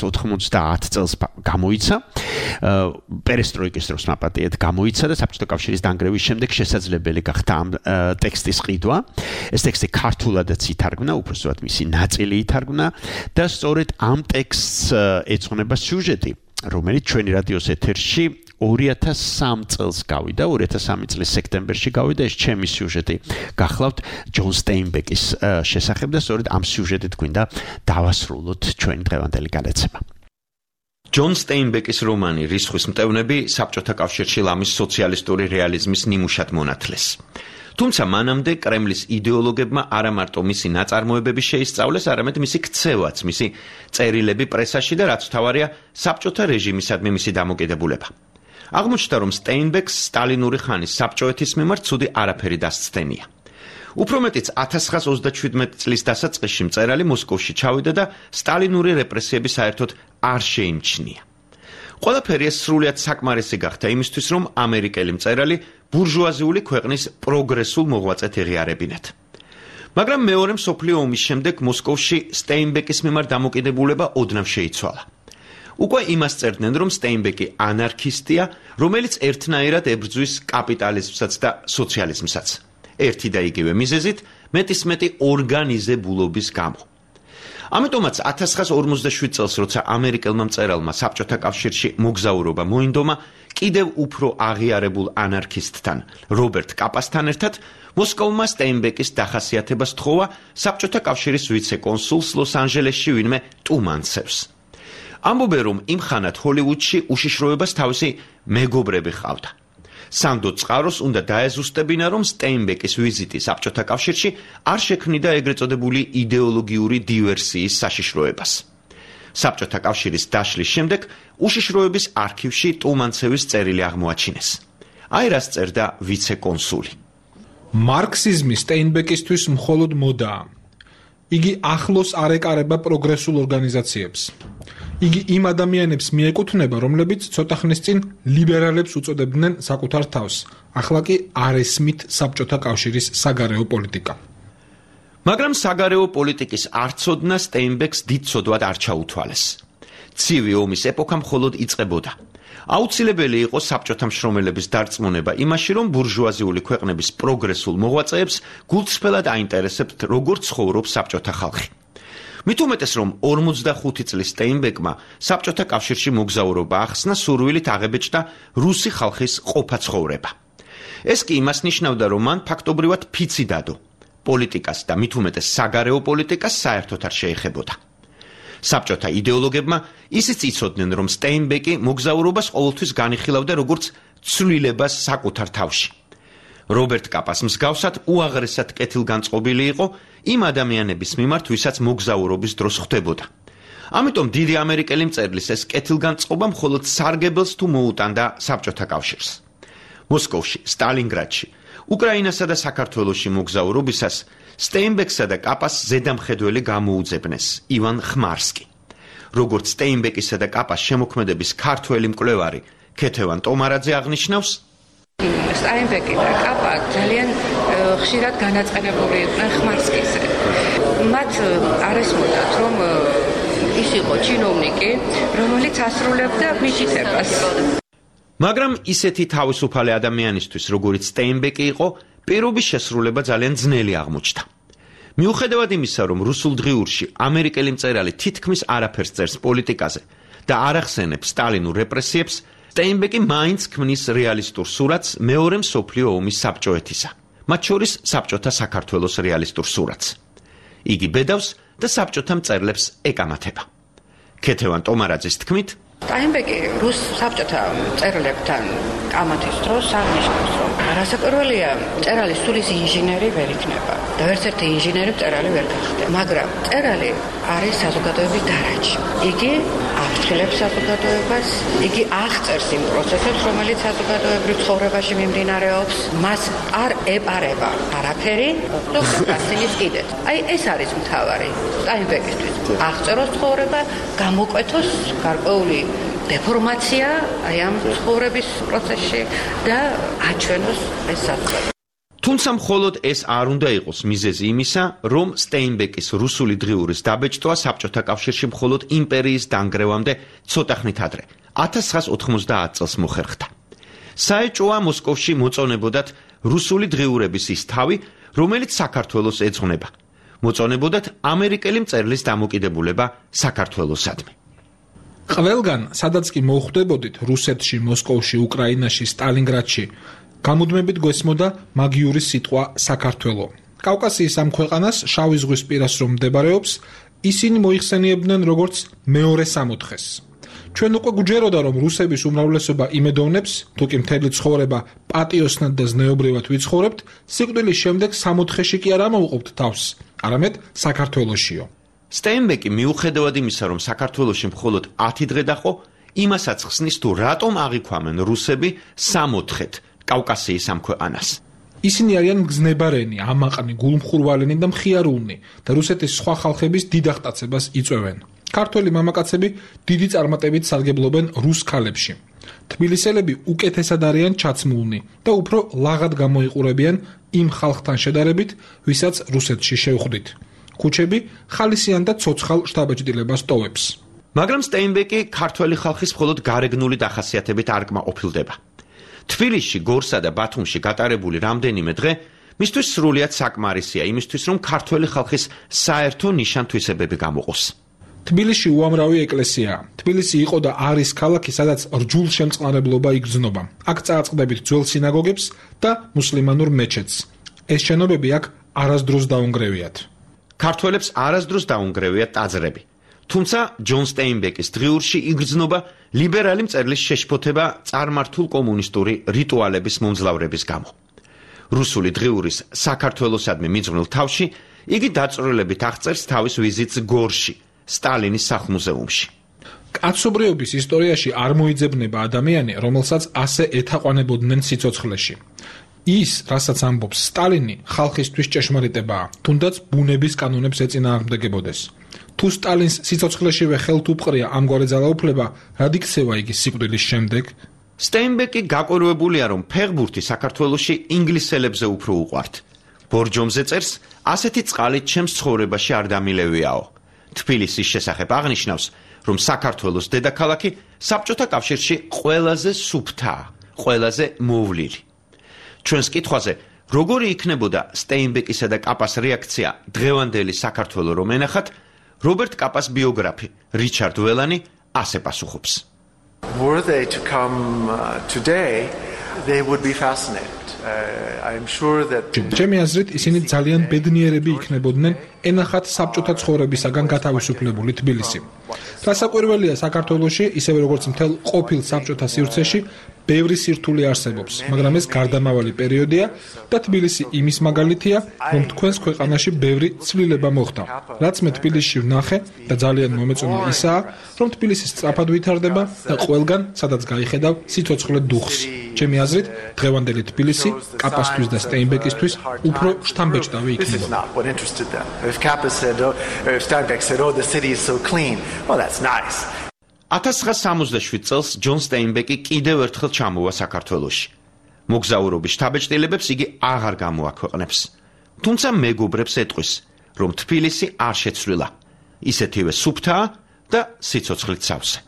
1990 წელს გამოიცა, პერესტროიკის დროს მაპატიეთ გამოიცა და საბჭოთა კავშირის დანგრევის შემდეგ შესაძლებელი გახდა ამ ტექსტის ყიდვა. ეს ტექსტი ქართულადაც ითარგმნა, უпроსტად მისი ნაწილი ითარგმნა და სწორედ ამ ტექსტს ეძღვნება სიუჟეტი, რომელიც ჩვენი რადიოს ეთერში 2003 წელს გავიდა, 2003 წლის სექტემბერში გავიდა ეს ჩემი სიუჟეტი. გახლავთ ჯონ სტეინბეკის შესახებ და სწორედ ამ სიუჟეტით გვინდა დავასრულოთ ჩვენი დღევანდელი გადაცემა. ჯონ სტეინბეკის რომანი რისხვის მტევნები საბჭოთა კავშირში ლამის სოციალისტური რეალიზმის ნიმუშად მონათლეს. თუმცა მანამდე კრემლის იდეოლოგებმა არა მარტო მისი ნაწარმოებები შეისწავლეს, არამედ მისი ქცევაც, მისი წერილები პრესაში და რაც თავარია საბჭოთა რეჟიმისადმი მისი დამოკიდებულება. აღმოჩნდა, რომ სტეინბეკს სტალინური ხანის საბჭოეთის მიმართ ცუდი არაფერი დასცდენია. უფრო მეტიც 1927 წლის დასაწყისში მწერალი მოსკოვში ჩავიდა და სტალინური რეპრესიები საერთოდ არ შეიმჩნია. ყველაფერი ეს სრულიად საკმარისი გახდა იმისთვის, რომ ამერიკელი მწერალი ბურჟუაზიული ქვეყნის პროგრესულ მოღვაწედ ეღიარებინათ. მაგრამ მეორე მსოფლიო ომის შემდეგ მოსკოვში სტეინბეკის მიმართ დამოკიდებულება ოდნავ შეიცვალა. უკვე იმას წერდნენ, რომ სტეინბეკი ანარქისტია, რომელიც ერთნაირად ებრძვის კაპიტალიზმსაც და სოციალიზმსაც. ერთი და იგივე მიზეზით, მეტისმეტი ორგანიზებულობის გამო. ამიტომაც 1947 წელს, როცა ამერიკელმა მწერალმა საბჭოთა კავშირში მოგზაურობა მოინდომა, კიდევ უფრო აღიარებულ ანარქისტთან, რობერტ კაპასთან ერთად, მოსკოვმა სტეინბეკის დახასიათება სთხოვა საბჭოთა კავშირის ვიცე-კონსულს ლოს-ანჯელესში ვინმე ტუმანცევს. ამბობენ, რომ იმ ხანად ჰოლივუდში უშიშროებას თავისი მეგობრები ჰყავდა. სანდო წყაროს უნდა დაეზუსტებინა, რომ სტეინბეკის ვიზიტი საბჭოთა კავშირში არ შექმნიდა ეგრეთ წოდებული იდეოლოგიური დივერსიის საშიშროებას. საბჭოთა კავშირის დაშლის შემდეგ უშიშროების არქივში ტუმანცევის წერილი აღმოაჩინეს. აი რას წერდა ვიცე-კონსული. მარქსიზმი სტეინბეკისთვის მხოლოდ მოდაა. იგი ახლოს არ ეკარება პროგრესულ ორგანიზაციებს. იგი იმ ადამიანებს მიეკუთვნება, რომლებიც ცოტა ხნის წინ ლიბერალებს უწოდებდნენ საკუთარ თავს. ახლა კი არ ესმით საბჭოთა კავშირის საგარეო პოლიტიკა. მაგრამ საგარეო პოლიტიკის არცოდნა სტეინბეკს დიდწოდვად არ ჩაუთვალეს. ცივი ომის ეპოქა მხოლოდ იწყებოდა. აუცილებელი იყო საბჭოთა მშრომელების დარწმუნება იმაში, რომ ბურჟუაზიული ქვეყნების პროგრესულ მოღვაწეებს გულწრფელად აინტერესებთ, როგორ ცხოვრობს საბჭოთა ხალხი. მით უმეტეს, რომ 45 წლის სტეინბეკმა საბჭოთა კავშირში მოგზაურობა ახსნა, სურვილით აღებეჭდა რუსი ხალხის ყოფა ცხოვრება. ეს კი იმას ნიშნავდა, რომ მან ფაქტობრივად ფიცი დადო. პოლიტიკას და მით უმეტეს საგარეო პოლიტიკას საერთოდ არ შეეხებოდა. საბჭოთა იდეოლოგებმა ისიც იცოდნენ, რომ სტეინბეკი მოგზაურობას ყოველთვის განიხილავდა როგორც ცვლილებას საკუთარ თავში. რობერტ კაპას მსგავსად უაღრესად კეთილგანწყობილი იყო იმ ადამიანების მიმართ, ვისაც მოგზაურობის დროს ხვდებოდა. ამიტომ დიდი ამერიკელი მწერლის ეს კეთილგანწყობა მხოლოდ სარგებელს თუ მოუტანდა საბჭოთა კავშირს. მოსკოვში, სტალინგრადში, უკრაინასა და საქართველოში მოგზაურობისას სტეინბექსა და კაპას ზედამხედველი გამოუძებნეს ივან ხმარსკი. როგორც სტეინბეკისა და კაპას შემოქმედების ქართველი მკვლევარი ქეთევან ტომარაძე აღნიშნავს, სტეინბეკი და კაპა ძალიან ხშირად განაწყენებული იყვნენ ხმარსკიზე. მათ არ ესმოდათ, რომ ის იყო ჩინოვნიკი, რომელიც ასრულებდა მითითებას. მაგრამ ისეთი თავისუფალი ადამიანისთვის, როგორც სტეინბეკი იყო, პირობის შესრულება ძალიან ძნელი აღმოჩნდა. მიუხედავად იმისა, რომ რუსულ დღიურში ამერიკელი მწერალი თითქმის არაფერს წერს პოლიტიკაზე და არ ახსენებს სტალინურ რეპრესიებს, სტეინბეკი მაინც ქმნის რეალისტურ სურათს მეორე მსოფლიო ომის საბჭოეთისა, მათ შორის საბჭოთა საქართველოს რეალისტურ სურათს. იგი ბედავს და საბჭოთა მწერლებს ეკამათება. ქეთევან ტომარაძის თქმით, სტეინბეკი რუს საბჭოთა მწერლებთან კამათის დროს აღნიშნავს, რომ რასაკვირველია, მწერალი სულის ინჟინერი ვერ იქნება. და ერთ-ერთი ინჟინერი მწერალი ვერ გახდა. მაგრამ მწერალი არის საზოგადოების დარაჯი. იგი აფრთხილებს საზოგადოებას, იგი აღწერს იმ პროცესებს, რომელიც საზოგადოებრივ ცხოვრებაში მიმდინარეობს, მას არ ეპარება არაფერი, დოქტორ კასინის კიდეც. აი ეს არის მთავარი სტაინბეკისთვის. აღწეროს ცხოვრება, გამოკვეთოს გარკვეული დეფორმაცია აი ამ ცხოვრების პროცესში და აჩვენოს ეს საზოგადოება. თუმცა მხოლოდ ეს არ უნდა იყოს მიზეზი იმისა, რომ სტეინბეკის რუსული დღიურის დაბეჭდვა საბჭოთა კავშირში მხოლოდ იმპერიის დანგრევამდე ცოტა ხნით ადრე, 1990 წელს მოხერხდა. საეჭვოა მოსკოვში მოწონებოდათ რუსული დღიურების ის თავი, რომელიც საქართველოს ეძღვნება. მოწონებოდათ ამერიკელი მწერლის დამოკიდებულება საქართველოსადმი. ყველგან, სადაც კი მოხვდებოდით რუსეთში, მოსკოვში, უკრაინაში, სტალინგრადში, გამუდმებით გვესმოდა მაგიური სიტყვა საქართველო. კავკასიის ამ ქვეყანას შავი ზღვის პირას რომ მდებარეობს, ისინი მოიხსენიებდნენ როგორც მეორე სამოთხეს. ჩვენ უკვე გვჯეროდა რომ რუსების უმრავლესობა იმედოვნებს, თუ კი მთელი ცხოვრება პატიოსნად და ზნეობრივად ვიცხოვრებთ, სიკვდილის შემდეგ სამოთხეში კი არ ამოვუყობთ თავს, არამედ საქართველოშიო. სტეინბეკი მიუხედავად იმისა, რომ საქართველოში მხოლოდ 10 დღე დაყო, იმასაც ხსნის თუ რატომ აღიქვამენ რუსები სამოთხეთ კავკასიის ამ ქვეყანას. ისინი არიან მგზნებარენი, ამაყნი, გულმხურვალენი და მხიარულნი და რუსეთის სხვა ხალხების დიდ აღტაცებას იწვევენ. ქართველი მამაკაცები დიდი წარმატებით სარგებლობენ რუს ქალებში. თბილისელები უკეთესად არიან ჩაცმულნი და უფრო ლაღად გამოიყურებიან იმ ხალხთან შედარებით, ვისაც რუსეთში შევხვდით. ქუჩები ხალისიან და ცოცხალ შთაბეჭდილებას ტოვებს. მაგრამ სტეინბეკი ქართველი ხალხის მხოლოდ გარეგნული დახასიათებით არ კმაყოფილდება. თბილისში, გორსა და ბათუმში გატარებული რამდენიმე დღე მისთვის სრულიად საკმარისია იმისთვის, რომ ქართველი ხალხის საერთო ნიშან-თვისებები გამოყოს. თბილისში უამრავი ეკლესიაა. თბილისი იყო და არის ქალაქი, სადაც რჯულ შემწყნარებლობა იგრძნობა. აქ წააწყდებით ძველ სინაგოგებს და მუსლიმანურ მეჩეთს. ეს შენობები აქ არასდროს დაუნგრევიათ. ქართველებს არასდროს დაუნგრევიათ ტაძრები. თუმცა ჯონ სტეინბეკის დღიურში იგრძნობა ლიბერალი მწერლის შეშფოთება წარმართულ კომუნისტური რიტუალების მომძლავრების გამო. რუსული დღიურის საქართველოსადმი მიძღვნილ თავში იგი დაწვრილებით აღწერს თავის ვიზიტს გორში, სტალინის სახლ-მუზეუმში. კაცობრიობის ისტორიაში არ მოიძებნება ადამიანი, რომელსაც ასე ეთაყვანებოდნენ სიცოცხლეში. ის, რასაც ამბობს სტალინი, ხალხისთვის ჭეშმარიტებაა, თუნდაც ბუნების კანონებს ეწინააღმდეგებოდეს. თუ სტალინს სიცოცხლეშივე ხელთ უპყრია ამგვარი ძალაუფლება, რად იქცევა იგი სიკვდილის შემდეგ? სტეინბეკი გაკვირვებულია, რომ ფეხბურთი საქართველოში ინგლისელებზე უფრო უყვართ. ბორჯომზე წერს, ასეთი წყალი ჩემს ცხოვრებაში არ დამილევიაო. თბილისის შესახებ აღნიშნავს, რომ საქართველოს დედაქალაქი საბჭოთა კავშირში ყველაზე სუფთაა, ყველაზე მოვლილი. ჩვენს კითხვაზე, როგორი იქნებოდა სტეინბეკისა და კაპას რეაქცია დღევანდელი საქართველო რომ ენახათ, რობერტ კაპას ბიოგრაფი რიჩარდ ველანი ასე პასუხობს. Were they to come today, they would be fascinated. I'm sure that ჩემი აზრით ისინი ძალიან ბედნიერები იქნებოდნენ ენახათ საბჭოთა ცხოვრებისაგან გათავისუფლებული თბილისი. რასაკვირველია საქართველოში, ისევე როგორც მთელ ყოფილ საბჭოთა სივრცეში, ბევრი სირთულე არსებობს, მაგრამ ეს გარდამავალი პერიოდია და თბილისი იმის მაგალითია, რომ თქვენს ქვეყანაში ბევრი ცვლილება მოხდა. რაც მე თბილისში ვნახე და ძალიან მომეწონა ისაა, რომ თბილისი სწრაფად ვითარდება და ყველგან, სადაც გაიხედავ, სიცოცხლე დუხს. ჩემი აზრით, დღევანდელი თბილისი კაპასთვის და სტეინბეკისთვის უფრო შთამბეჭდავი იქნება. If Kappa said, or if Steinbeck said, oh, the city is so clean, well, that's nice. 1967 წელს ჯონ სტეინბეკი კიდევ ერთხელ ჩამოვა საქართველოში. მოგზაურობის შთაბეჭდილებებს იგი აღარ გამოაქვეყნებს. თუმცა მეგობრებს ეტყვის, რომ თბილისი არ შეცვლილა. ისეთივე სუფთაა და სიცოცხლით სავსე.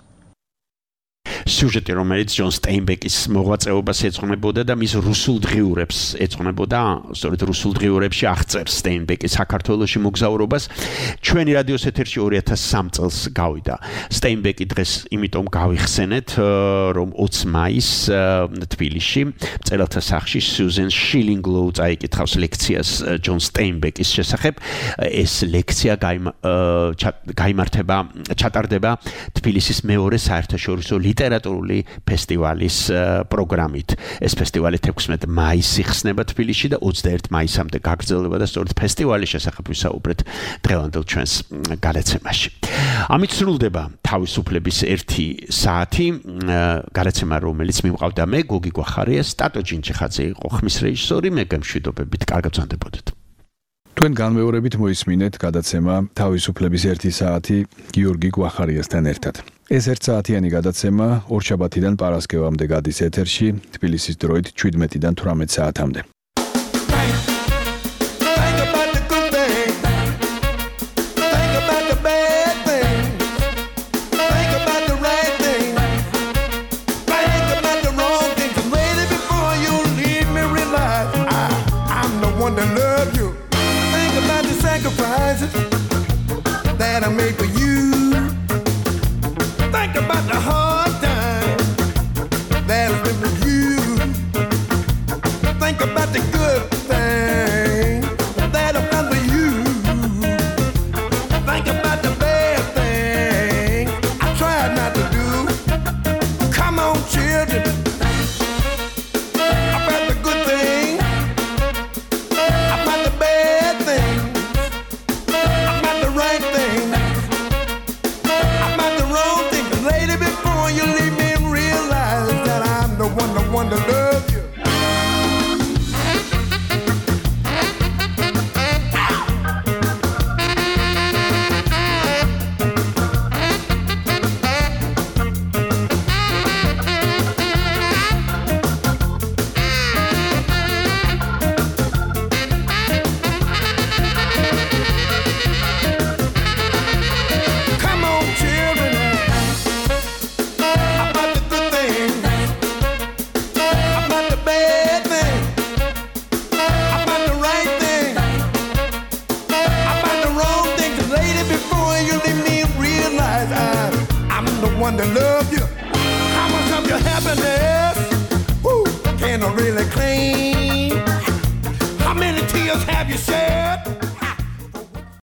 სიუჟეტი, რომელიც ჯონ სტეინბეკის მოღვაწეობას ეძღვნებოდა და მის რუსულ დღიურებს ეძღვნებოდა, სწორედ რუსულ დღიურებში აღწერს სტეინბეკი საქართველოში მოგზაურობას, ჩვენი რადიოს ეთერში 2003 წელს გავიდა. სტეინბეკი დღეს იმიტომ გავიხსენეთ, რომ 20 მაისს თბილისში მწერალთა სახლში სიუზენ შილინგლოუ წაიკითხავს ლექციას ჯონ სტეინბეკის შესახებ. ეს ლექცია ჩატარდება თბილისის მეორე საერთაშორისო ლიტერატურის ლიტერატურული ფესტივალის პროგრამით. ეს ფესტივალი 16 მაისს იხსნება თბილისში და 21 მაისამდე გაგრძელდება და სწორედ ფესტივალის შესახებ ვისაუბრეთ დღევანდელ ჩვენს გადაცემაში. ამით სრულდება თავისუფლების 1 საათი, გადაცემა რომელიც მიმყავდა მე გოგი გვახარია, სტატო ჯინჯიხაძე იყო ხმის რეჟისორი, მე გემშვიდობებით, კარგად ვზანდებოდეთ. თქვენ განმეორებით მოისმინეთ გადაცემა თავისუფლების 1 საათი გიორგი გვახარიასთან ერთად. ეს 1 საათიანი გადაცემა ორშაბათიდან პარასკევამდე გადის ეთერში, თბილისის დროით 17-დან 18 საათამდე. That I made for you. Think about the hard time that I've been with you. Think about the good thing that I've done for you. Think about the bad thing I tried not to do. Come on, children. About the good thing, about the bad thing. Want to love you. Come on, children. About the good thing. About the bad thing, about the right thing, about the wrong thing. The lady before you leave me realize I'm the one that love you. How much of your happiness can I really claim? How many tears have you shed?